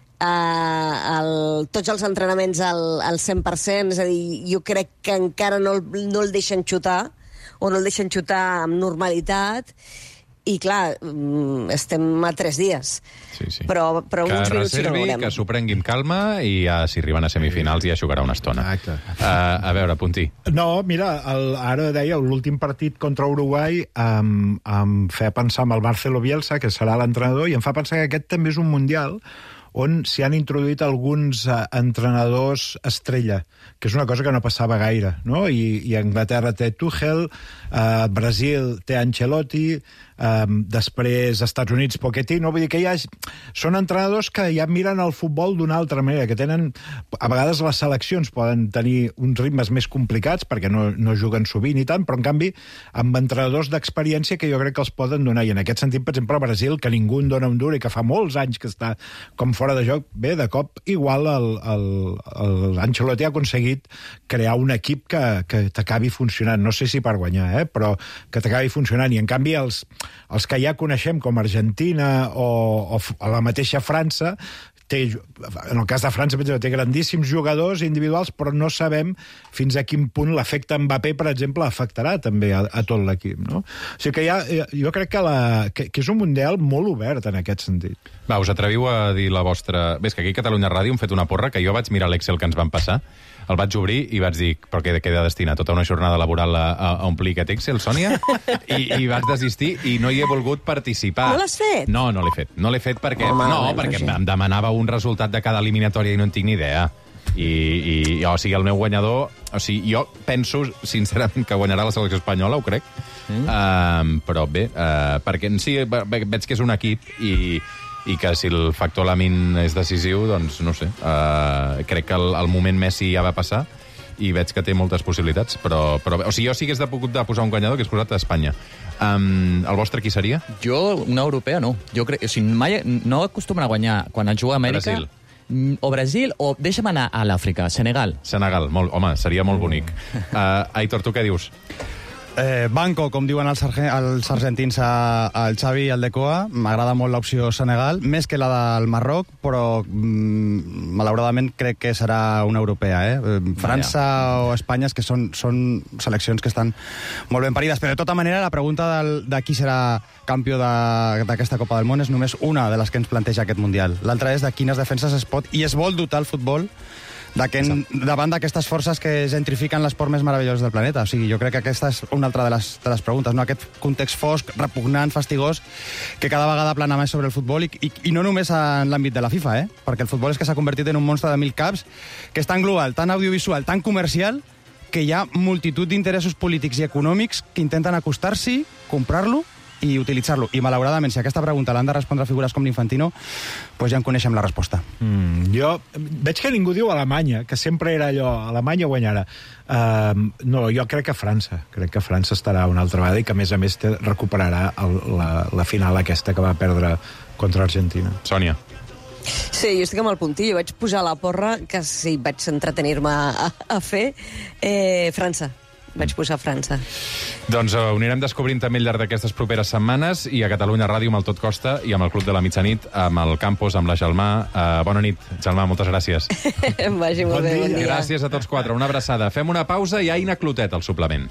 Uh, el, tots els entrenaments al, al cent per cent, és a dir, jo crec que encara no, no el deixen xutar o no el deixen xutar amb normalitat i clar, estem a tres dies. Sí, sí. Però, però que uns minuts reservi, sí que veurem. Que s'ho prengui amb calma i ja, si arriben a semifinals ja jugarà una estona. Uh, a veure, Puntí. No, mira, el, ara deia, l'últim partit contra Uruguai em, em feia pensar en el Marcelo Bielsa, que serà l'entrenador, i em fa pensar que aquest també és un mundial on s'hi han introduït alguns uh, entrenadors estrella, que és una cosa que no passava gaire, no? I, i Anglaterra té Tuchel, uh, Brasil té Ancelotti, um, després Estats Units, Pochettino, vull dir que ja és, són entrenadors que ja miren el futbol d'una altra manera, que tenen, a vegades les seleccions poden tenir uns ritmes més complicats perquè no, no juguen sovint i tant, però en canvi amb entrenadors d'experiència que jo crec que els poden donar, i en aquest sentit, per exemple, a Brasil, que ningú en dona un dur i que fa molts anys que està com fora de joc, bé, de cop igual el, el, el Ancelotti ha aconseguit crear un equip que, que t'acabi funcionant, no sé si per guanyar, eh, però que t'acabi funcionant, i en canvi els, els que ja coneixem com Argentina o, o la mateixa França, té, en el cas de França, té grandíssims jugadors individuals, però no sabem fins a quin punt l'efecte Mbappé, per exemple, afectarà també a, a tot l'equip, no? O sigui que ja, jo crec que, la, que, que és un mundial molt obert en aquest sentit. Va, us atreviu a dir la vostra... Bé, és que aquí a Catalunya Ràdio hem fet una porra que jo vaig mirar l'Excel que ens van passar, el vaig obrir i vaig dir, però què queda destinat tota una jornada laboral a, a, a omplir aquest Excel, Sònia? I, I vaig desistir i no hi he volgut participar. No l'has fet? No, no l'he fet. No l'he fet perquè, Home, no, bé, perquè Roger. em demanava un resultat de cada eliminatòria i no en tinc ni idea. I, i o sigui, el meu guanyador... O sigui, jo penso, sincerament, que guanyarà la selecció espanyola, ho crec. Mm. Uh, però bé, uh, perquè sí, veig que és un equip i... i que si el factor Lamin és decisiu, doncs no sé. Uh, crec que el, el moment Messi ja va passar i veig que té moltes possibilitats, però, però o sigui, jo sí que hagués de, de posar un guanyador que hagués posat a Espanya. Um, el vostre qui seria? Jo, una europea, no. Jo crec, o sigui, mai, no acostumen a guanyar quan es juga a Amèrica. Brasil. O Brasil, o deixa'm anar a l'Àfrica, Senegal. Senegal, molt, home, seria molt bonic. Uh, Aitor, tu què dius? Eh, banco, com diuen els, arge els argentins a, al Xavi i al Decoa. M'agrada molt l'opció Senegal, més que la del Marroc, però mm, malauradament crec que serà una europea. Eh? França Vaya. o Espanya, que són, són seleccions que estan molt ben parides. Però de tota manera, la pregunta del, de qui serà campió d'aquesta Copa del Món és només una de les que ens planteja aquest Mundial. L'altra és de quines defenses es pot i es vol dotar el futbol En, davant d'aquestes forces que gentrifiquen l'esport més meravellós del planeta. O sigui, jo crec que aquesta és una altra de les, de les preguntes, no? Aquest context fosc, repugnant, fastigós, que cada vegada plana més sobre el futbol, i, i, i no només en l'àmbit de la FIFA, eh? Perquè el futbol és que s'ha convertit en un monstre de mil caps, que és tan global, tan audiovisual, tan comercial, que hi ha multitud d'interessos polítics i econòmics que intenten acostar-s'hi, comprar-lo i utilitzar-lo. I, malauradament, si aquesta pregunta l'han de respondre figures com l'Infantino, doncs ja en coneixem la resposta. Mm, jo veig que ningú diu Alemanya, que sempre era allò, Alemanya guanyarà. Uh, no, jo crec que França. Crec que França estarà una altra vegada i que, a més a més, te recuperarà el, la, la final aquesta que va perdre contra Argentina. Sònia. Sí, jo estic amb el puntillo. Vaig pujar a la porra, que si vaig entretenir-me a, a fer, eh, França. Vaig posar França. Doncs uh, ho anirem descobrint també al llarg d'aquestes properes setmanes, i a Catalunya Ràdio amb el Tot Costa i amb el Club de la Mitjanit, amb el Campos, amb la Gelmà. Uh, bona nit, Gelmà, moltes gràcies. Vagi molt bon bé, bon dia. Gràcies a tots quatre, una abraçada. Fem una pausa i Aina Clotet, al suplement.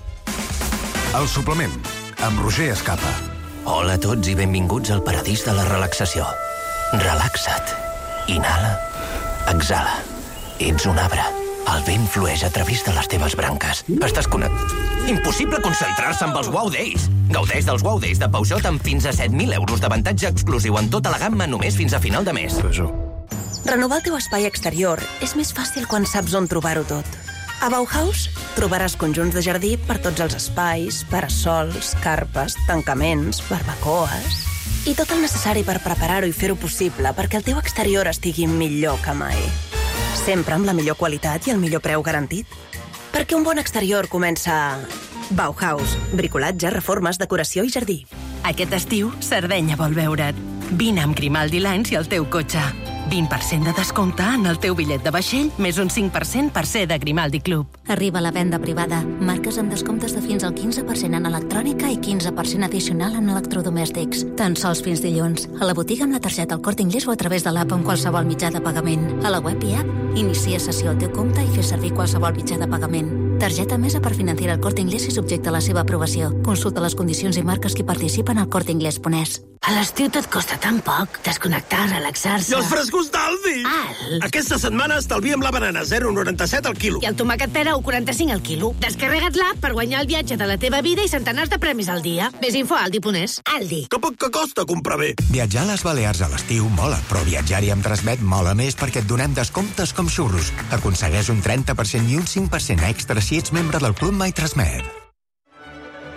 El suplement, amb Roger Escapa. Hola a tots i benvinguts al paradís de la relaxació. Relaxa't. Inhala. Exhala. Ets un arbre. El vent flueix a través de les teves branques. Estàs connectat. Impossible concentrar-se amb els Wow Days. Gaudeix dels Wow Days de Peugeot amb fins a set mil euros d'avantatge exclusiu en tota la gamma només fins a final de mes. Renovar el teu espai exterior és més fàcil quan saps on trobar-ho tot. A Bauhaus trobaràs conjunts de jardí per tots els espais, parasols, carpes, tancaments, barbacoes i tot el necessari per preparar-ho i fer-ho possible perquè el teu exterior estigui millor que mai. Sempre amb la millor qualitat i el millor preu garantit. Perquè un bon exterior comença a Bauhaus. Bricolatge, reformes, decoració i jardí. Aquest estiu, Sardenya vol veure't. Vine amb Grimaldi Lines i el teu cotxe. vint per cent de descompte en el teu bitllet de vaixell, més un cinc per cent per ser de Grimaldi Club. Arriba la venda privada. Marques amb descomptes de fins al quinze per cent en electrònica i quinze per cent addicional en electrodomèstics. Tan sols fins dilluns. A la botiga amb la targeta El Corte Inglés o a través de l'app amb qualsevol mitjà de pagament. A la web i app, inicia sessió al teu compte i fes servir qualsevol mitjà de pagament. Targeta Mesa per Financiera El Corte Inglés i subjecte a la seva aprovació. Consulta les condicions i marques que participen al corte inglés punt es. A l'estiu tot costa tan poc. Desconnectar, relaxar-se... I els frescos d'Aldi! Al! Aquesta setmana estalviem la banana zero coma noranta-set al quilo. I el tomàquet pera u coma quaranta-cinc al quilo. Descarrega't l'app per guanyar el viatge de la teva vida i centenars de premis al dia. Més info a aldi punt es. Aldi. Que poc que costa comprar bé. Viatjar a les Balears a l'estiu mola, però viatjar-hi amb Transmet mola més perquè et donem descomptes com xurros. Aconsegueix un trenta per cent i un cinc per cent extra si ets membre del Club My Transmet.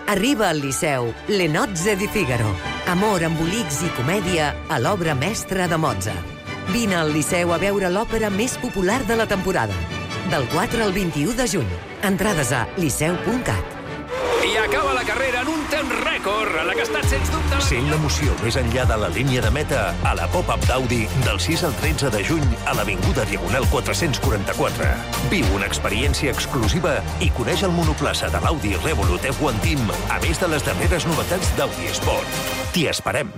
Arriba al Liceu Le Nozze di Figaro. Amor, embolics i comèdia a l'obra mestra de Mozart. Vine al Liceu a veure l'òpera més popular de la temporada. Del quatre al vint-i-u de juny. Entrades a liceu punt cat. I acaba la carrera en un temps rècord, a la que ha estat, sens dubte... Sent l'emoció més enllà de la línia de meta a la Pop-Up d'Audi del sis al tretze de juny a l'Avinguda Diagonal quatre-cents quaranta-quatre. Viu una experiència exclusiva i coneix el monoplaça de l'Audi Revolut F un Team, a més de les darreres novetats d'Audi Sport. T'hi esperem.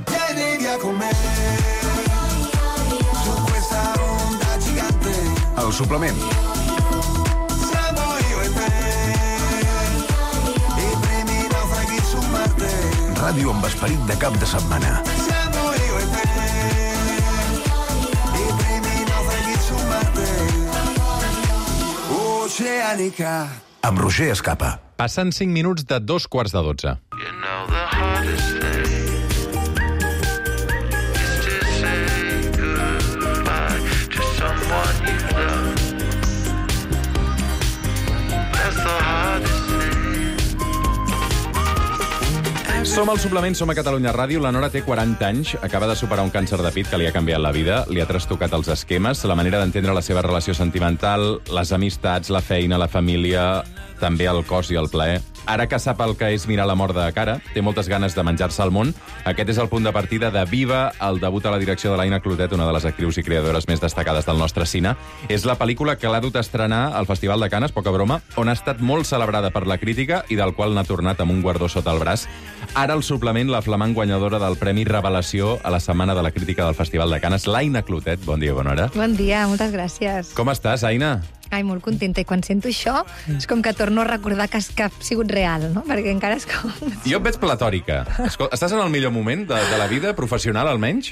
El suplement. Ràdio amb esperit de cap de setmana. Amb Roger Escapa. Passen cinc minuts de dos quarts de dotze. Som al suplement, som a Catalunya Ràdio. La Nora té quaranta anys, acaba de superar un càncer de pit que li ha canviat la vida, li ha trastocat els esquemes, la manera d'entendre la seva relació sentimental, les amistats, la feina, la família, també el cos i el plaer. Ara que sap el que és mirar la mort de cara, té moltes ganes de menjar-se el món. Aquest és el punt de partida de Viva, el debut a la direcció de l'Aina Clotet, una de les actrius i creadores més destacades del nostre cine. És la pel·lícula que l'ha dut a estrenar al Festival de Canes, poca broma, on ha estat molt celebrada per la crítica i del qual n'ha tornat amb un guardó sota el braç. Ara al suplement, la flamant guanyadora del Premi Revelació a la Setmana de la Crítica del Festival de Canes, l'Aina Clotet. Bon dia, bona hora. Bon dia, moltes gràcies. Com estàs, Aina? Ai, molt contenta. I quan sento això, és com que torno a recordar que, que ha sigut real, no? Perquè encara és com... Jo et veig platòrica. Escolta, estàs en el millor moment de, de la vida, professional almenys?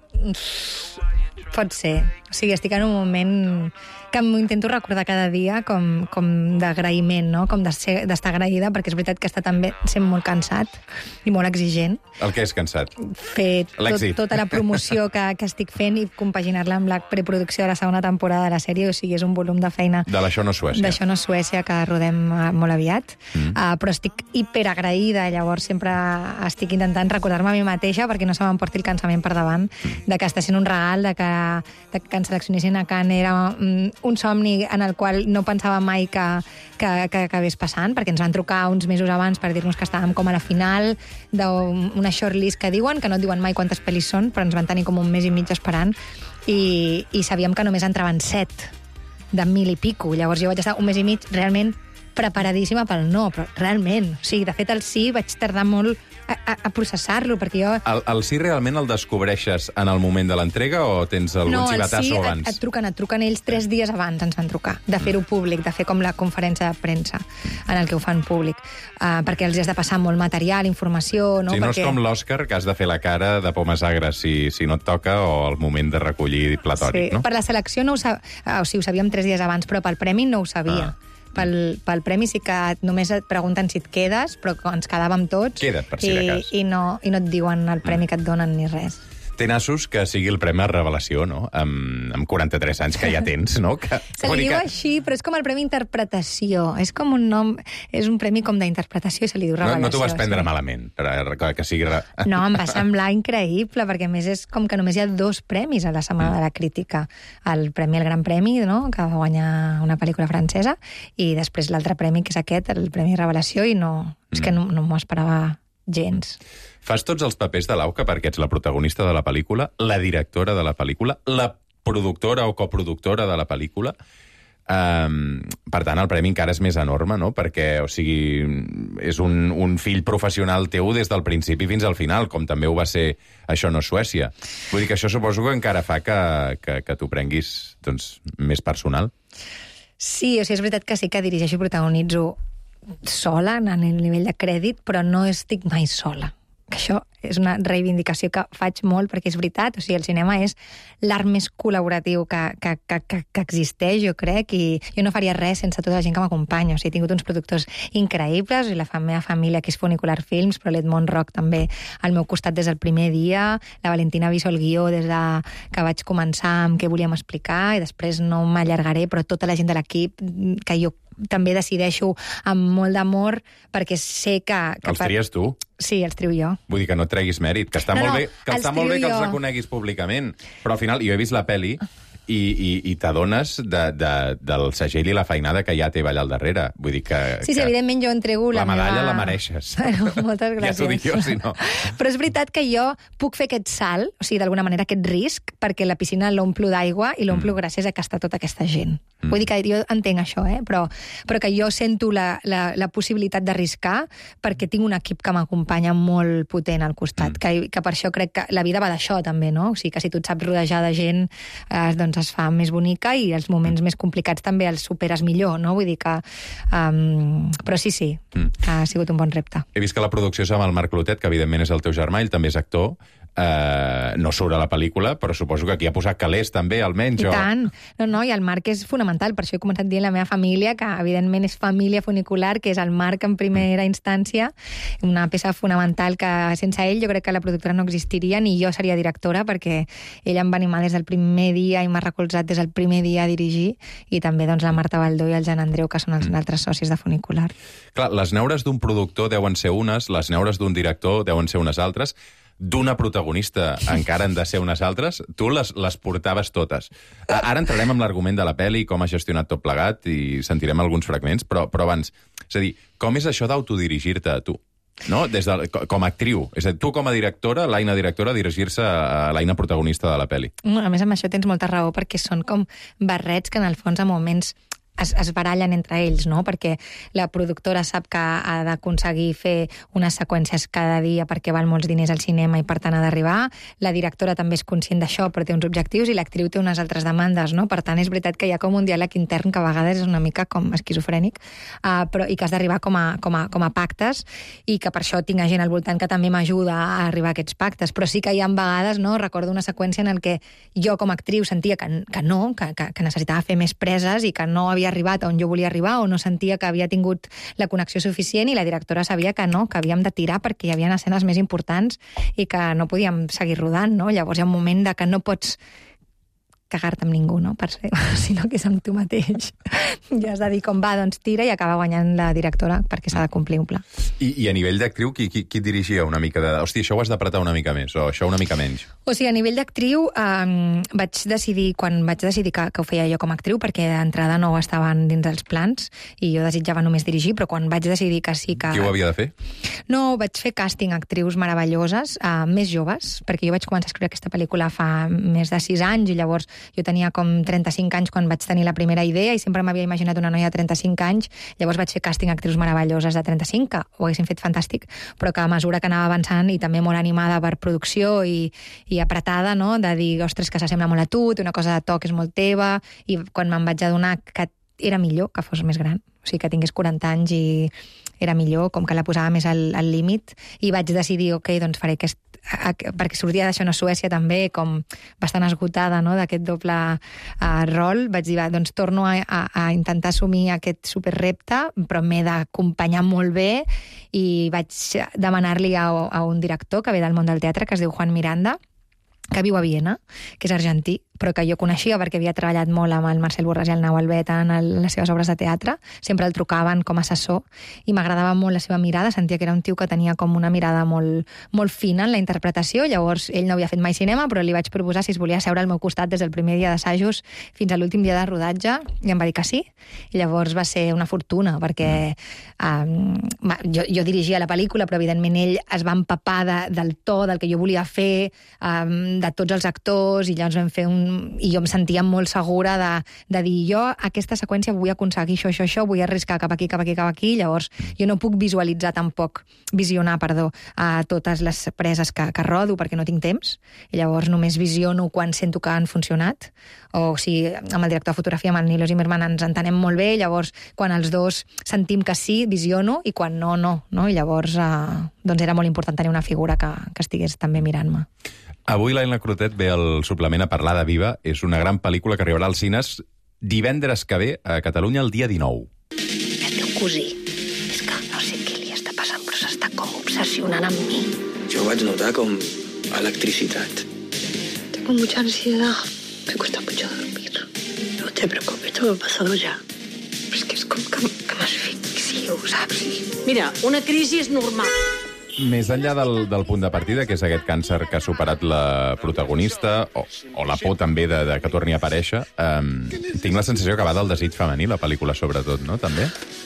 Pot ser. O sigui, estic en un moment que m'ho intento recordar cada dia com, com d'agraïment, no? Com d'estar agraïda, perquè és veritat que està també sent molt cansat i molt exigent. El que és cansat? Fer tot, tota la promoció que, que estic fent i compaginar-la amb la preproducció de la segona temporada de la sèrie, o sigui, és un volum de feina... De l'Això no Suècia. D'Això no Suècia, que rodem molt aviat. Mm. Uh, però estic hiperagraïda, llavors sempre estic intentant recordar-me a mi mateixa perquè no se m'emporti el cansament per davant, de que està sent un regal, de que, de que ens seleccionessin a Cannes era un, un somni en el qual no pensava mai que, que, que acabés passant, perquè ens van trucar uns mesos abans per dir-nos que estàvem com a la final d'una shortlist que diuen, que no et diuen mai quantes pel·lis són, però ens van tenir com un mes i mig esperant, i, i sabíem que només entraven set de mil i pico. Llavors jo vaig estar un mes i mig realment preparadíssima pel no, però realment, o sigui, de fet el sí vaig tardar molt a, a, a processar-lo, perquè jo... El, el sí realment el descobreixes en el moment de l'entrega o tens algun no, xivatasso sí, abans? Et, et truquen, et truquen ells tres dies abans, ens van trucar, de fer-ho públic, de fer com la conferència de premsa en el que ho fan públic, uh, perquè els has de passar molt material, informació... No, si no perquè... és com l'Òscar, que has de fer la cara de pomes agres si, si no et toca, o el moment de recollir platòric, sí, no? Per la selecció no ho, sab... o sigui, ho sabíem tres dies abans, però pel premi no ho sabia. Ah. Pel, pel premi sí que només et pregunten si et quedes, però ens quedàvem tots. Queda't, per si i, de cas. I no, i no et diuen el premi que et donen ni res. Té nassos que sigui el Premi Revelació, no? Amb, amb quaranta-tres anys que ja tens, no? Que, se li diu així, però és com el Premi Interpretació. És com un nom... És un premi com d'interpretació i se li diu Revelació. No, no t'ho vas prendre sí. malament, que, que sigui... No, em va semblar increïble, perquè a més és com que només hi ha dos premis a la Setmana de la Crítica. El Premi, el Gran Premi, no?, que va guanyar una pel·lícula francesa, i després l'altre premi, que és aquest, el Premi Revelació, i no... És que no, no m'ho esperava gens. Fas tots els papers de l'Auca perquè ets la protagonista de la pel·lícula, la directora de la pel·lícula, la productora o coproductora de la pel·lícula. Um, per tant, el premi encara és més enorme, no? Perquè, o sigui, és un, un fill professional teu des del principi fins al final, com també ho va ser Això no Suècia. Vull dir que això suposo que encara fa que, que, que t'ho prenguis, doncs, més personal. Sí, o sigui, és veritat que sí que dirigeixo i protagonitzo sola en el nivell de crèdit, però no estic mai sola. Que això és una reivindicació que faig molt, perquè és veritat, o sigui, el cinema és l'art més col·laboratiu que, que, que, que, que existeix, jo crec, i jo no faria res sense tota la gent que m'acompanya. O sigui, he tingut uns productors increïbles, i la meva família, que és Funicular Films, però l'Edmond Rock també al meu costat des del primer dia, la Valentina Viso el guió des de que vaig començar amb què volíem explicar, i després no m'allargaré, però tota la gent de l'equip que jo també decideixo amb molt d'amor, perquè sé que... que Els tries tu? Sí, els trio jo. Vull dir que no et treguis mèrit, que està No, molt no, bé que, els està molt bé trio que els jo. reconeguis públicament, però al final jo he vist la peli i, i, i t'adones de, de, del segell i la feinada que hi ha teva allà al darrere. Vull dir que... Sí, sí, que evidentment jo entrego la, la medalla meva... la mereixes. Bueno, moltes gràcies. Ja t'ho dic jo, si no. Però és veritat que jo puc fer aquest salt, o sigui, d'alguna manera aquest risc, perquè la piscina l'omplo d'aigua i l'omplo mm. gràcies a que està tota aquesta gent. Mm. Vull dir que jo entenc això, eh? però, però que jo sento la, la, la possibilitat d'arriscar perquè tinc un equip que m'acompanya molt potent al costat, mm. que, que per això crec que la vida va d'això també, no? O sigui, que si tu et saps rodejar de gent, eh, doncs es fa més bonica i els moments més complicats també els superes millor, no? Vull dir que... Um, però sí, sí, mm. ha sigut un bon repte. He vist que la producció és amb el Marc Clotet, que evidentment és el teu germà, ell també és actor. Uh, no surt a la pel·lícula, però suposo que aquí ha posat calés també, almenys. I o... tant. No, no, i el Marc és fonamental. Per això he començat dient la meva família, que evidentment és família funicular, que és el Marc en primera instància, una peça fonamental que sense ell jo crec que la productora no existiria, ni jo seria directora, perquè ell em va animar des del primer dia i m'ha recolzat des del primer dia a dirigir, i també doncs, la Marta Baldó i el Jan Andreu, que són els altres socis de Funicular. Clar, les neures d'un productor deuen ser unes, les neures d'un director deuen ser unes altres, d'una protagonista encara han de ser unes altres, tu les, les portaves totes. Ara entrarem amb l'argument de la pel·li, com ha gestionat tot plegat, i sentirem alguns fragments, però, però abans, és a dir, com és això d'autodirigir-te a tu? No? Des de, com a actriu. És a dir, tu com a directora, l'Aina directora, dirigir-se a l'Aina protagonista de la pel·li. A més, amb això tens molta raó, perquè són com barrets que, en el fons, a moments es, es barallen entre ells, no? Perquè la productora sap que ha d'aconseguir fer unes seqüències cada dia perquè val molts diners al cinema i per tant ha d'arribar. La directora també és conscient d'això, però té uns objectius, i l'actriu té unes altres demandes, no? Per tant, és veritat que hi ha com un diàleg intern que a vegades és una mica com esquizofrènic, uh, però, i que has d'arribar com, a, com, a, com a pactes, i que per això tinc gent al voltant que també m'ajuda a arribar a aquests pactes. Però sí que hi ha vegades, no? Recordo una seqüència en el que jo com a actriu sentia que, que no, que, que, que necessitava fer més preses i que no havia arribat on jo volia arribar, o no sentia que havia tingut la connexió suficient, i la directora sabia que no, que havíem de tirar perquè hi havia escenes més importants i que no podíem seguir rodant, no? Llavors hi ha un moment de que no pots cagar-te amb ningú, no? Per ser, sinó que és amb tu mateix. I has de dir com va, doncs tira, i acaba guanyant la directora perquè s'ha de complir un pla. I, i a nivell d'actriu, qui, qui, qui et dirigia una mica de... Hòstia, això ho has d'apretar una mica més, o això una mica menys? O sigui, a nivell d'actriu, eh, vaig decidir, quan vaig decidir que, que ho feia jo com a actriu, perquè d'entrada no estaven dins dels plans, i jo desitjava només dirigir, però quan vaig decidir que sí que... Qui ho havia de fer? No, vaig fer càsting actrius meravelloses, eh, més joves, perquè jo vaig començar a escriure aquesta pel·lícula fa més de sis anys, i llavors jo tenia com trenta-cinc anys quan vaig tenir la primera idea, i sempre m'havia imaginat una noia de trenta-cinc anys, llavors vaig fer càsting actrius meravelloses de trenta-cinc, que ho haguessin fet fantàstic, però que a mesura que anava avançant, i també molt animada per producció i, i apretada, no? De dir, ostres, que s'assembla molt a tu, té una cosa de to que és molt teva, i quan me'n vaig adonar que era millor que fos més gran, o sigui, que tingués quaranta anys i era millor, com que la posava més al, al límit, i vaig decidir, ok, doncs faré aquest, perquè sortia d'això a Suècia també, com bastant esgotada, no?, d'aquest doble uh, rol, vaig dir, va, doncs torno a, a, a intentar assumir aquest superrepte, però m'he d'acompanyar molt bé, i vaig demanar-li a, a un director que ve del món del teatre, que es diu Juan Miranda, que viu a Viena, que és argentí, però que jo coneixia perquè havia treballat molt amb el Marcel Borràs i el Nau Albet en el, les seves obres de teatre. Sempre el trucaven com a assessor i m'agradava molt la seva mirada. Sentia que era un tio que tenia com una mirada molt, molt fina en la interpretació. Llavors, ell no havia fet mai cinema, però li vaig proposar si es volia seure al meu costat des del primer dia d'assajos fins a l'últim dia de rodatge, i em va dir que sí. I llavors va ser una fortuna, perquè um, jo, jo dirigia la pel·lícula, però evidentment ell es va empapar de, del to, del que jo volia fer, um, de tots els actors, i llavors vam fer un i jo em sentia molt segura de, de dir, jo aquesta seqüència vull aconseguir això, això, això, vull arriscar cap aquí, cap aquí, cap aquí, llavors jo no puc visualitzar tampoc, visionar, perdó, a totes les preses que, que rodo perquè no tinc temps, i llavors només visiono quan sento que han funcionat, o si amb el director de fotografia, amb el Nilo Zimmerman, ens entenem molt bé, llavors quan els dos sentim que sí, visiono, i quan no, no, no? I llavors eh, doncs era molt important tenir una figura que, que estigués també mirant-me. Avui l'Aina Clotet ve al suplement a parlar de Viva. És una gran pel·lícula que arribarà als cines divendres que ve a Catalunya el dia dinou. El teu cosí, és que no sé què li està passant, però s'està com obsessionant amb mi. Jo vaig notar com electricitat. Tengo mucha ansiedad, me cuesta mucho dormir. No te preocupes, todo ha pasado ya. Però és que és com que, que m'asfixio, saps? Mira, una crisi és normal. Més enllà del, del punt de partida, que és aquest càncer que ha superat la protagonista, o, o la por també de, de que torni a aparèixer, um, tinc la sensació que va del desig femení, la pel·lícula, sobretot, no?, també?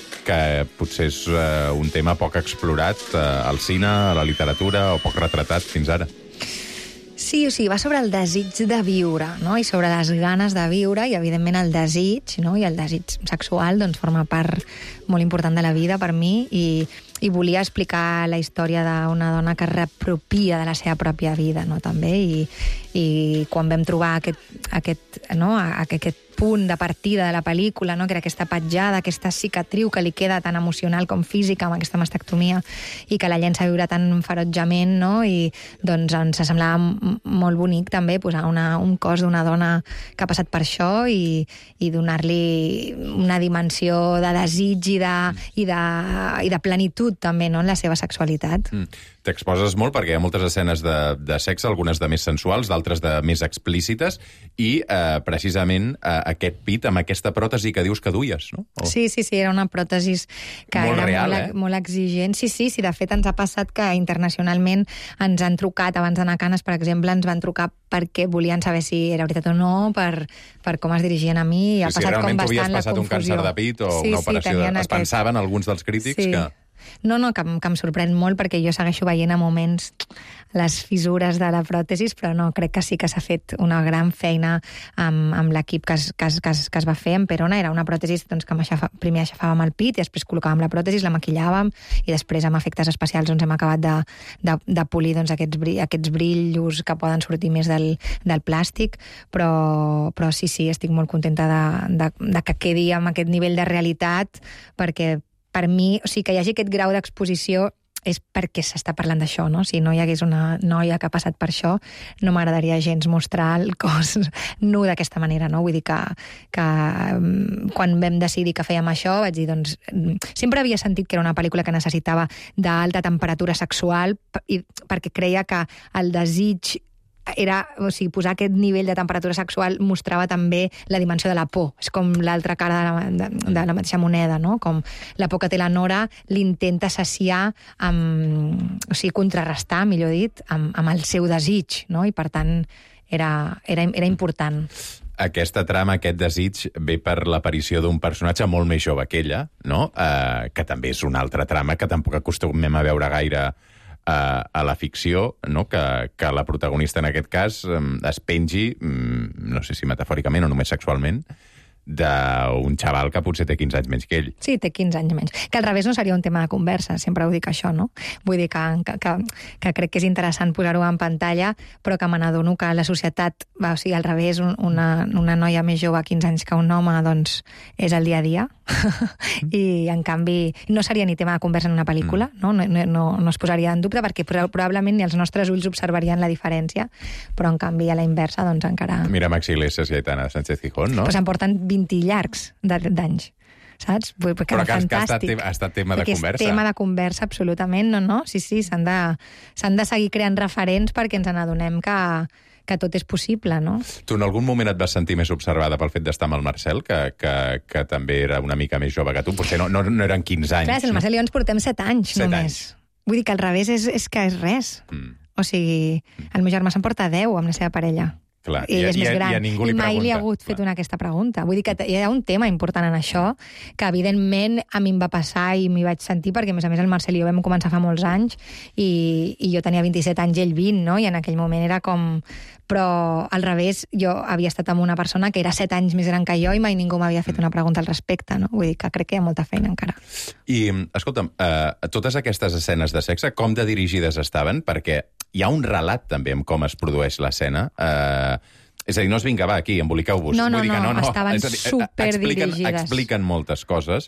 Que potser és uh, un tema poc explorat uh, al cine, a la literatura, o poc retratat fins ara. Sí, o sigui, va sobre el desig de viure, no? I sobre les ganes de viure, i evidentment el desig, no? I el desig sexual, doncs, forma part molt important de la vida per mi, i, i volia explicar la història d'una dona que es reapropia de la seva pròpia vida, no?, també, i, i quan vam trobar aquest, aquest, no? aquest punt de partida de la pel·lícula, no?, que era aquesta petjada, aquesta cicatriu que li queda tan emocional com física amb aquesta mastectomia, i que la llença a viure tan ferotgement, no?, i doncs ens semblava molt bonic també posar una, un cos d'una dona que ha passat per això i, i donar-li una dimensió de desig i de, i de, i de plenitud també, no?, en la seva sexualitat. Mm. T'exposes molt perquè hi ha moltes escenes de, de sexe, algunes de més sensuals, d'altres de més explícites, i eh, precisament eh, aquest pit amb aquesta pròtesi que dius que duies, no? O... Sí, sí, sí, era una pròtesi que molt era real, molt, eh? molt exigent. Sí, sí, sí, de fet ens ha passat que internacionalment ens han trucat, abans d'anar a Canes, per exemple, ens van trucar perquè volien saber si era veritat o no, per, per com es dirigien a mi, i ha sí, passat sí, com bastant la confusió. Si realment tu havies passat un càncer de pit o sí, una operació, sí, de... es aquest... pensaven alguns dels crítics sí. que... No, no, que, que em sorprèn molt perquè jo segueixo veient a moments les fissures de la pròtesi, però no, crec que sí que s'ha fet una gran feina amb, amb l'equip que, es, que, es, que, es, que es va fer en Perona. Era una pròtesi doncs, que aixafa, primer aixafàvem el pit i després col·locàvem la pròtesi, la maquillàvem i després amb efectes especials doncs, hem acabat de, de, de polir doncs, aquests, brill, aquests brillos que poden sortir més del, del plàstic, però, però sí, sí, estic molt contenta de, de, de que quedi amb aquest nivell de realitat, perquè per mi, o sigui, que hi hagi aquest grau d'exposició és perquè s'està parlant d'això, no? Si no hi hagués una noia que ha passat per això, no m'agradaria gens mostrar el cos nu d'aquesta manera, no? Vull dir que, que quan vam decidir que fèiem això, vaig dir, doncs, sempre havia sentit que era una pel·lícula que necessitava d'alta temperatura sexual i, perquè creia que el desig era, o sigui, posar aquest nivell de temperatura sexual mostrava també la dimensió de la por. És com l'altra cara de la, de, de la mateixa moneda, no? Com la por que té la Nora l'intenta saciar amb... O sigui, contrarrestar, millor dit, amb, amb el seu desig, no? I, per tant, era, era, era important. Aquesta trama, aquest desig, ve per l'aparició d'un personatge molt més jove que ella, no? Eh, que també és una altra trama que tampoc acostumem a veure gaire a, a la ficció, no? que, que la protagonista en aquest cas es pengi, no sé si metafòricament o només sexualment, d'un xaval que potser té quinze anys menys que ell. Sí, té quinze anys menys. Que al revés no seria un tema de conversa, sempre ho dic això, no? Vull dir que, que, que, que crec que és interessant posar-ho en pantalla, però que me n'adono que la societat, va, o sigui, al revés, una, una noia més jove a quinze anys que un home, doncs, és el dia a dia. I, en canvi, no seria ni tema de conversa en una pel·lícula, mm. no? No, no, no es posaria en dubte, perquè probablement ni els nostres ulls observarien la diferència, però, en canvi, a la inversa, doncs, encara... Mira Maxi Iglesias i Aitana Sánchez Gijón, no? Pues em porten vint llargs d'anys, saps? Vull, que però que, que ha, estat, fantàstic. ha estat tema de perquè conversa. És tema de conversa, absolutament, no, no? Sí, sí, s'han de, s'han de seguir creant referents perquè ens n'adonem que, que tot és possible, no? Tu en algun moment et vas sentir més observada pel fet d'estar amb el Marcel, que, que, que també era una mica més jove que tu? Potser no, no, no eren quinze anys. Clar, el Marcel i jo ens portem set anys, set només. Anys. Vull dir que al revés és, és que és res. Mm. O sigui, el meu germà se'n porta deu amb la seva parella. Clar, ell i, és i, més gran, i a ningú i li mai pregunta. li ha hagut fet una aquesta pregunta. Vull dir que hi ha un tema important en això, que evidentment a mi em va passar i m'hi vaig sentir, perquè a més a més el Marcel i jo vam començar fa molts anys, i, i jo tenia vint-i-set anys i ell vint, no? I en aquell moment era com... Però al revés, jo havia estat amb una persona que era set anys més gran que jo i mai ningú m'havia fet una pregunta al respecte, no? Vull dir que crec que hi ha molta feina encara. I, escolta'm, eh, totes aquestes escenes de sexe, com de dirigides estaven? Perquè hi ha un relat també amb com es produeix l'escena. Eh, és a dir, no és vinga, va, aquí, emboliqueu-vos. No, no, Vull dir que no, no, no, estaven és a dir, superdirigides. Expliquen, expliquen moltes coses,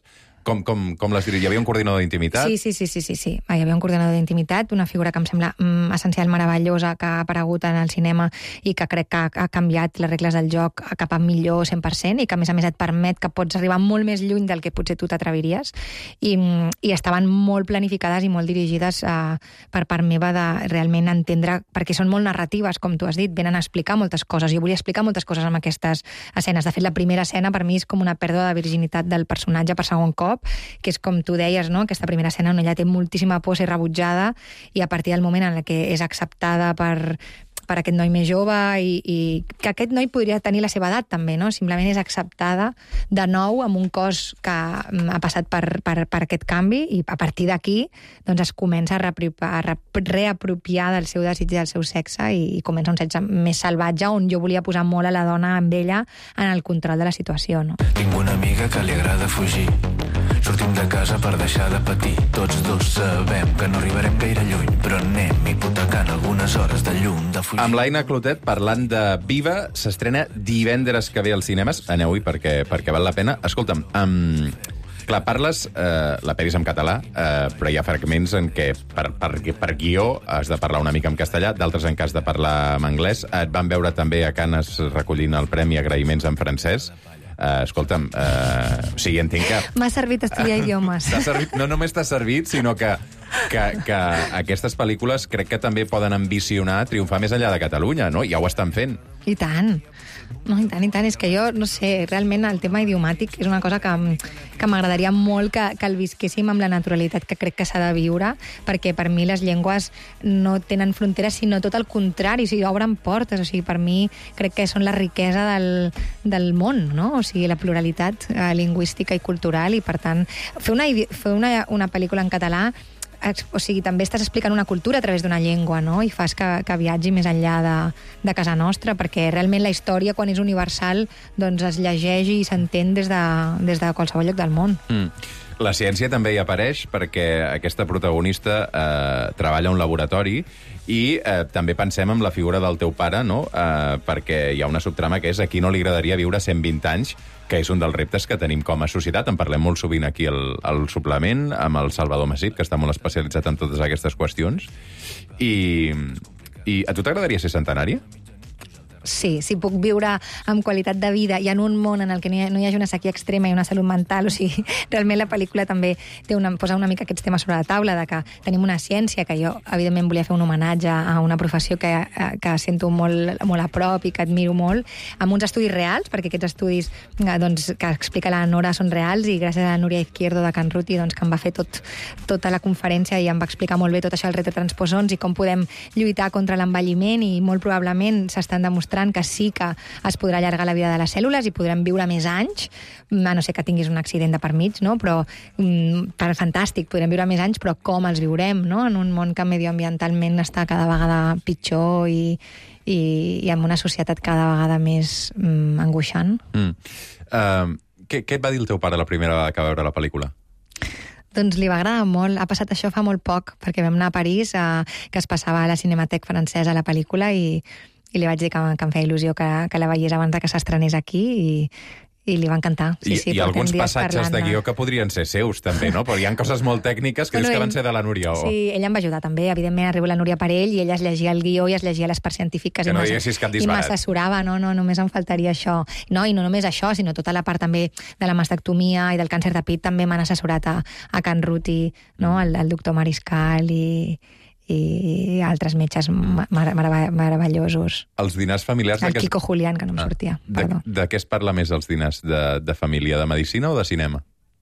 Com, com, com les diria? Hi havia un coordinador d'intimitat? Sí, sí, sí, sí, sí, sí. Hi havia un coordinador d'intimitat, una figura que em sembla mm, essencial, meravellosa, que ha aparegut en el cinema i que crec que ha, ha canviat les regles del joc cap a millor cent per cent i que, a més a més, et permet que pots arribar molt més lluny del que potser tu t'atreviries. I, i estaven molt planificades i molt dirigides uh, per part meva de realment entendre, perquè són molt narratives, com tu has dit, venen a explicar moltes coses. Jo volia explicar moltes coses amb aquestes escenes. De fet, la primera escena per mi és com una pèrdua de virginitat del personatge per segon cop, que és com tu deies, no? Aquesta primera escena on ella té moltíssima por a ser rebutjada i a partir del moment en què és acceptada per, per aquest noi més jove i, i que aquest noi podria tenir la seva edat també, no? Simplement és acceptada de nou amb un cos que ha passat per, per, per aquest canvi i a partir d'aquí doncs es comença a, a reapropiar del seu desig i del seu sexe i, i comença un sexe més salvatge on jo volia posar molt a la dona amb ella en el control de la situació, no? Tinc una amiga que li agrada fugir. Sortim de casa per deixar de patir. Tots dos sabem que no arribarem gaire lluny, però anem hipotecant algunes hores de llum, de fugir. Amb l'Aina Clotet, parlant de Viva, s'estrena divendres que ve als cinemes. Aneu-hi perquè, perquè val la pena. Escolta'm, um, clar, parles, eh, la pel·li és en català, eh, però hi ha fragments en què per, per, per guió has de parlar una mica en castellà, d'altres en cas de parlar en anglès. Et van veure també a Canes recollint el premi Agraïments en francès. Uh, escolta'm, uh, o sigui, entenc que... M'ha servit estudiar idiomes. Servit, no només t'ha servit, sinó que, que, que aquestes pel·lícules crec que també poden ambicionar triomfar més enllà de Catalunya, no? Ja ho estan fent. I tant. No, i tant, i tant. És que jo, no sé, realment el tema idiomàtic és una cosa que, que m'agradaria molt que, que el visquéssim amb la naturalitat que crec que s'ha de viure, perquè per mi les llengües no tenen fronteres, sinó tot el contrari, o sigui, obren portes, o sigui, per mi crec que són la riquesa del, del món, no? O sigui, la pluralitat eh, lingüística i cultural, i per tant, fer una, fer una, una pel·lícula en català, o sigui, també estàs explicant una cultura a través d'una llengua, no? I fas que, que viatgi més enllà de, de casa nostra, perquè realment la història, quan és universal, doncs es llegeix i s'entén des de, des de qualsevol lloc del món. Mm. La ciència també hi apareix perquè aquesta protagonista eh, treballa a un laboratori i eh, també pensem en la figura del teu pare, no? Eh, perquè hi ha una subtrama que és a qui no li agradaria viure cent vint anys, que és un dels reptes que tenim com a societat. En parlem molt sovint aquí al, al suplement, amb el Salvador Masip, que està molt especialitzat en totes aquestes qüestions. I, i a tu t'agradaria ser centenària? Sí, si puc viure amb qualitat de vida i en un món en el que no hi, ha, no hi hagi una sequia extrema i una salut mental, o sigui, realment la pel·lícula també té una, posa una mica aquests temes sobre la taula, de que tenim una ciència, que jo, evidentment, volia fer un homenatge a una professió que, que sento molt, molt a prop i que admiro molt, amb uns estudis reals, perquè aquests estudis doncs, que explica la Nora són reals, i gràcies a la Núria Izquierdo de Can Ruti, doncs, que em va fer tot, tota la conferència i em va explicar molt bé tot això, el retrotransposons, i com podem lluitar contra l'envelliment, i molt probablement s'estan demostrant que sí que es podrà allargar la vida de les cèl·lules i podrem viure més anys, a no ser que tinguis un accident de per mig, no? Però mm, fantàstic, podrem viure més anys, però com els viurem, no? En un món que medioambientalment està cada vegada pitjor i, i, i amb una societat cada vegada més mm, angoixant. Mm. Uh, què, què et va dir el teu pare la primera vegada que va veure la pel·lícula? Doncs li va agradar molt. Ha passat això fa molt poc, perquè vam anar a París, a, que es passava a la Cinematec francesa la pel·lícula, i i li vaig dir que, que em feia il·lusió que, que la veiés abans de que s'estrenés aquí, i, i li va encantar. Sí, I, sí, i alguns passatges de guió de... que podrien ser seus, també, no? Però hi ha coses molt tècniques que bueno, dius que van ser de la Núria. O... Sí, ella em va ajudar també. Evidentment, arriba la Núria per ell, i ella es llegia el guió i es llegia les parts científiques. Que no i diguessis cap I disbarat. m'assessorava, no, no, només em faltaria això. No, i no només això, sinó tota la part també de la mastectomia i del càncer de pit també m'han assessorat a, a Can Ruti, no? el, el doctor Mariscal i... i altres metges mar mar meravellosos. Els dinars familiars... El Kiko Julián, que no em sortia. Ah, de, de què es parla més als dinars? De, de família, de medicina o de cinema?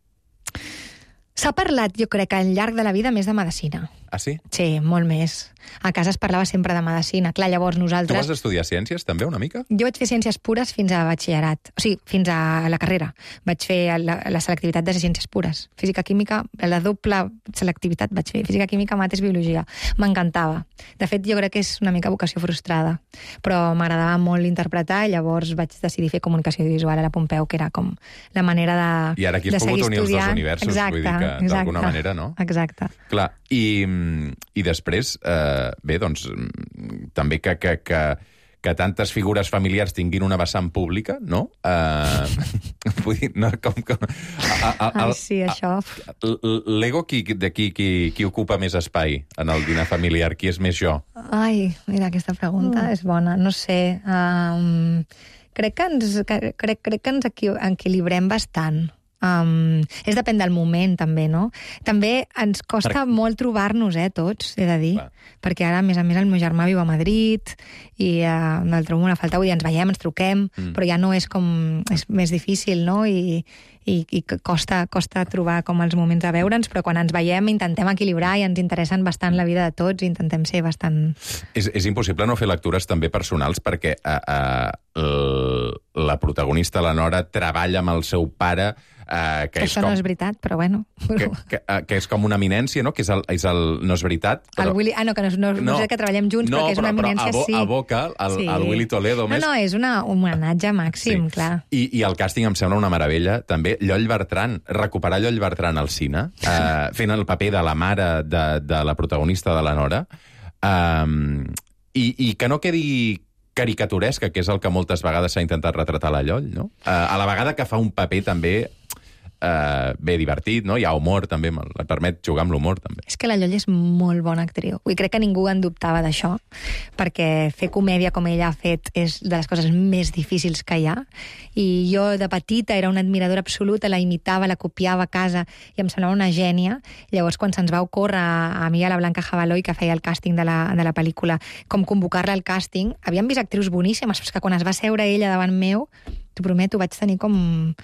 S'ha parlat, jo crec, al llarg de la vida més de medicina. Ah, sí? Sí, molt més. A casa es parlava sempre de medicina. Clar, llavors nosaltres... Tu vas estudiar ciències, també, una mica? Jo vaig fer ciències pures fins a batxillerat. O sigui, fins a la carrera. Vaig fer la, la selectivitat de ciències pures. Física-química, la doble selectivitat vaig fer. Física-química, mates, biologia. M'encantava. De fet, jo crec que és una mica vocació frustrada. Però m'agradava molt interpretar, i llavors vaig decidir fer comunicació audiovisual a la Pompeu, que era com la manera de, I ara aquí has pogut unir els dos universos, exacte, vull dir que d'alguna manera, no? Exacte. Clar, i, i després, eh, bé, doncs, també que, que, que, que tantes figures familiars tinguin una vessant pública, no? Uh, vull dir, no, com... com a, a, a, Ai, sí, això... L'ego, qui, de qui, qui, qui ocupa més espai en el dinar familiar? Qui és més jo? Ai, mira, aquesta pregunta mm. és bona. No sé. Um, crec que ens, crec, crec que ens equi equilibrem bastant. Um, és depèn del moment, també, no? També ens costa per... molt trobar-nos, eh, tots, he de dir. Clar. Perquè ara, a més a més, el meu germà viu a Madrid i uh, el trobo una falta. Vull dir, ens veiem, ens truquem, mm. però ja no és com... És més difícil, no? I, i, i costa, costa trobar com els moments de veure'ns, però quan ens veiem intentem equilibrar i ens interessen bastant la vida de tots i intentem ser bastant... És, és impossible no fer lectures també personals perquè uh, uh, la protagonista, la Nora, treballa amb el seu pare. Uh, que, que és això com, no és veritat, però bueno. Que, que, uh, que és com una eminència, no? Que és el, és el, no és veritat. Però... El Willy, ah, no, que no, no, no, no sé que treballem junts, no, però que és una però, eminència, però sí. aboca el, sí. el Willy Toledo. No, més... no, és una, un homenatge màxim, sí. Clar. I, I el càsting em sembla una meravella, també. Lloll Bertran, recuperar Lloll Bertran al cine, uh, fent el paper de la mare de, de la protagonista de la Nora, um, i, i que no quedi caricaturesca, que és el que moltes vegades s'ha intentat retratar la Lloll, no? Uh, a la vegada que fa un paper també... Uh, bé divertit, no? Hi ha humor, també, et permet jugar amb l'humor, també. És que la Lloll és molt bona actriu. I crec que ningú en dubtava d'això, perquè fer comèdia com ella ha fet és de les coses més difícils que hi ha. I jo, de petita, era una admiradora absoluta, la imitava, la copiava a casa, i em semblava una gènia. Llavors, quan se'ns va ocórrer a mi i a la Blanca Jabaloi, que feia el càsting de la, de la pel·lícula, com convocar-la al càsting, havíem vist actrius boníssimes, però és que quan es va seure ella davant meu, t'ho prometo, vaig tenir com...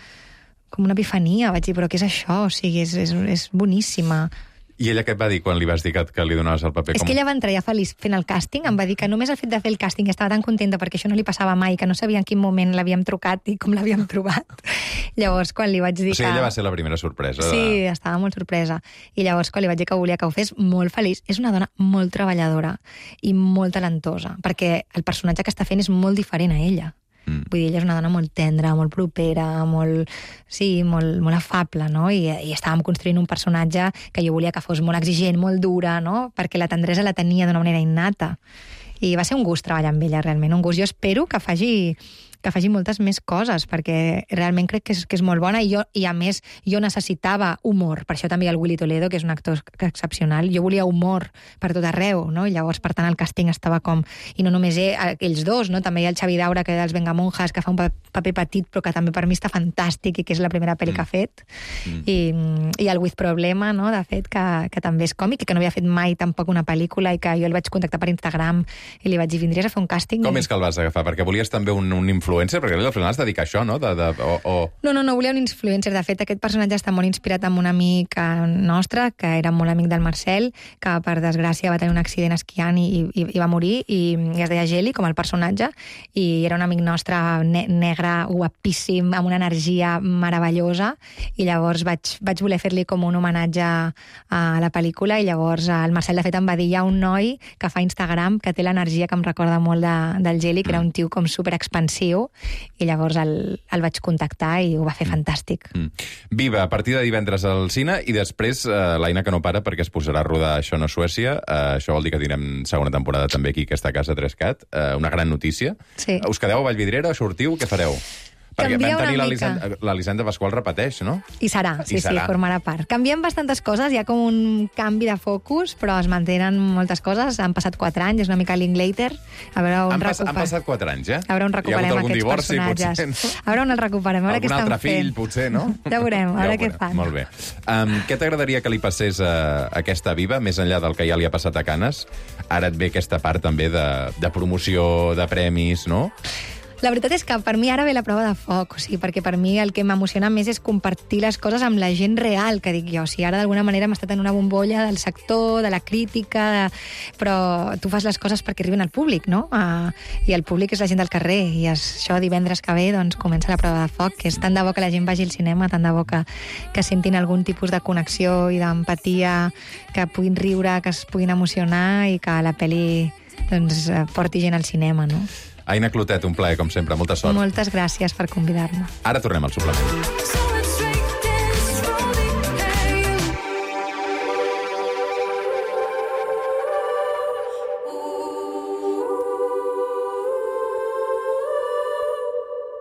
com una epifania, vaig dir, però què és això? O sigui, és, és, és boníssima. I ella què et va dir quan li vas dir que, que li donaves el paper? És com... que ella va entrar ja feliç fent el càsting, em va dir que només el fet de fer el càsting estava tan contenta perquè això no li passava mai, que no sabia en quin moment l'havíem trucat i com l'havíem trobat. Llavors, quan li vaig dir que... O sigui, ella va ser la primera sorpresa. De... Sí, estava molt sorpresa. I llavors, quan li vaig dir que volia que ho fes, molt feliç. És una dona molt treballadora i molt talentosa, perquè el personatge que està fent és molt diferent a ella. Mm. Vull dir, ella és una dona molt tendra, molt propera, molt, sí, molt, molt afable, no? I, i estàvem construint un personatge que jo volia que fos molt exigent, molt dura, no? Perquè la tendresa la tenia d'una manera innata. I va ser un gust treballar amb ella, realment, un gust. Jo espero que faci... que faci moltes més coses, perquè realment crec que és, que és molt bona, i, jo, i a més jo necessitava humor, per això també hi ha el Willy Toledo, que és un actor excepcional, jo volia humor per tot arreu, no? I llavors, per tant, el càsting estava com... I no només ell, ells dos, no? També hi ha el Xavi Daura, que és dels Vengamonjas, que fa un paper petit, però que també per mi està fantàstic, i que és la primera pel·li mm. que ha fet, mm. I, i el With Problema, no? De fet, que, que també és còmic, i que no havia fet mai tampoc una pel·lícula, i que jo el vaig contactar per Instagram, i li vaig dir, vindries a fer un càsting? Com i... és que el vas agafar? Perquè volies també un, un influencer, perquè al final has de dedicar a això, no? De, de, o, o... No, no, no volia un influencer. De fet, aquest personatge està molt inspirat en un amic nostre, que era molt amic del Marcel, que per desgràcia va tenir un accident esquiant i, i, i va morir, i, i es deia Geli, com el personatge, i era un amic nostre ne negre, guapíssim, amb una energia meravellosa, i llavors vaig, vaig voler fer-li com un homenatge a la pel·lícula, i llavors el Marcel, de fet, em va dir, hi ha un noi que fa Instagram que té l'energia que em recorda molt de, del Geli, que era un tio com superexpansiu, i llavors el, el vaig contactar i ho va fer fantàstic. Mm. Viva, a partir de divendres al cine, i després eh, l'Aina que no para perquè es posarà a rodar Això no Suècia. Eh, això vol dir que tindrem segona temporada també aquí, aquesta casa tres cat. Eh, una gran notícia. Sí. Us quedeu a Vallvidrera, sortiu, què fareu? Perquè Canvia vam tenir una l'Elisenda Pasqual repeteix, no? I serà, sí, I serà. sí, formarà part. Canviem bastantes coses, hi ha com un canvi de focus, però es mantenen moltes coses. Han passat quatre anys, és una mica Linklater. A veure on han, pas, recuper... han passat quatre anys, eh? A veure on recuperem aquests divorci, personatges. Potser, no? A veure on els recuperem, a veure Algun què estan altre fill, fent. potser, no? Ja veurem, a veure ja què fan. Molt bé. Um, què t'agradaria que li passés a aquesta Viva, més enllà del que ja li ha passat a Canes? Ara et ve aquesta part també de, de promoció, de premis, no? La veritat és que per mi ara ve la prova de foc, o sigui, perquè per mi el que m'emociona més és compartir les coses amb la gent real, que dic jo. O sigui, ara d'alguna manera hem estat en una bombolla del sector, de la crítica, de... però tu fas les coses perquè arriben al públic, no? Uh, I el públic és la gent del carrer, i això divendres que ve doncs, comença la prova de foc, que és tant de bo que la gent vagi al cinema, tant de bo que, que sentin algun tipus de connexió i d'empatia, que puguin riure, que es puguin emocionar i que la pel·li doncs, porti gent al cinema, no? Aina Clotet, un plaer, com sempre. Molta sort. Moltes gràcies per convidar-me. Ara tornem al suplement.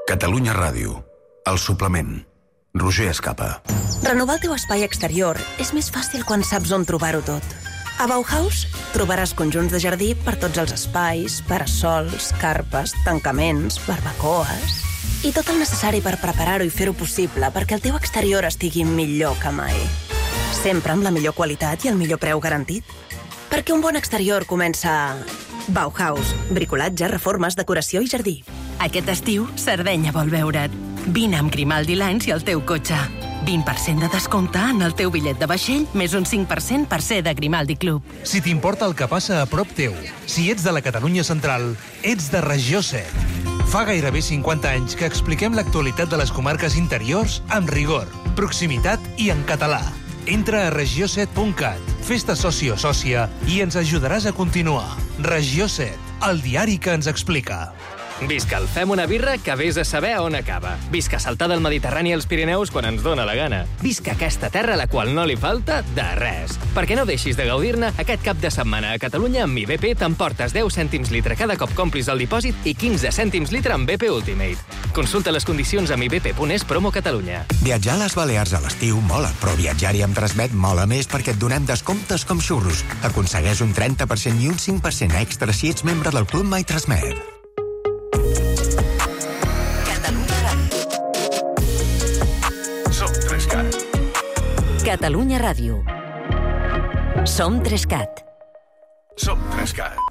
Catalunya Ràdio. El suplement. Roger Escapa. Renovar el teu espai exterior és més fàcil quan saps on trobar-ho tot. A Bauhaus trobaràs conjunts de jardí per tots els espais, parasols, carpes, tancaments, barbacoes i tot el necessari per preparar-ho i fer-ho possible perquè el teu exterior estigui millor que mai. Sempre amb la millor qualitat i el millor preu garantit. Perquè un bon exterior comença a Bauhaus. Bricolatge, reformes, decoració i jardí. Aquest estiu, Sardenya vol veure't. Vine amb Grimaldi Lines i el teu cotxe. vint per cent de descompte en el teu bitllet de vaixell, més un cinc per cent per ser de Grimaldi Club. Si t'importa el que passa a prop teu, si ets de la Catalunya Central, ets de Regió set. Fa gairebé cinquanta anys que expliquem l'actualitat de les comarques interiors amb rigor, proximitat i en català. Entra a regió set punt cat, fes-te soci o sòcia i ens ajudaràs a continuar. Regió set, el diari que ens explica. Visca el Fem una birra que vés a saber on acaba. Visca saltar del Mediterrani als Pirineus quan ens dóna la gana. Visca aquesta terra a la qual no li falta de res. Perquè no deixis de gaudir-ne, aquest cap de setmana a Catalunya amb mi B P t'emportes deu cèntims litre cada cop complis el dipòsit i quinze cèntims litre amb B P Ultimate. Consulta les condicions a mi b p punt es promo Catalunya. Viatjar a les Balears a l'estiu mola, però viatjar-hi amb Transmet mola més perquè et donem descomptes com xurros. Aconsegueix un trenta per cent i un cinc per cent extra si ets membre del Club My Transmet. Catalunya Ràdio. Som Trescat. Som Trescat.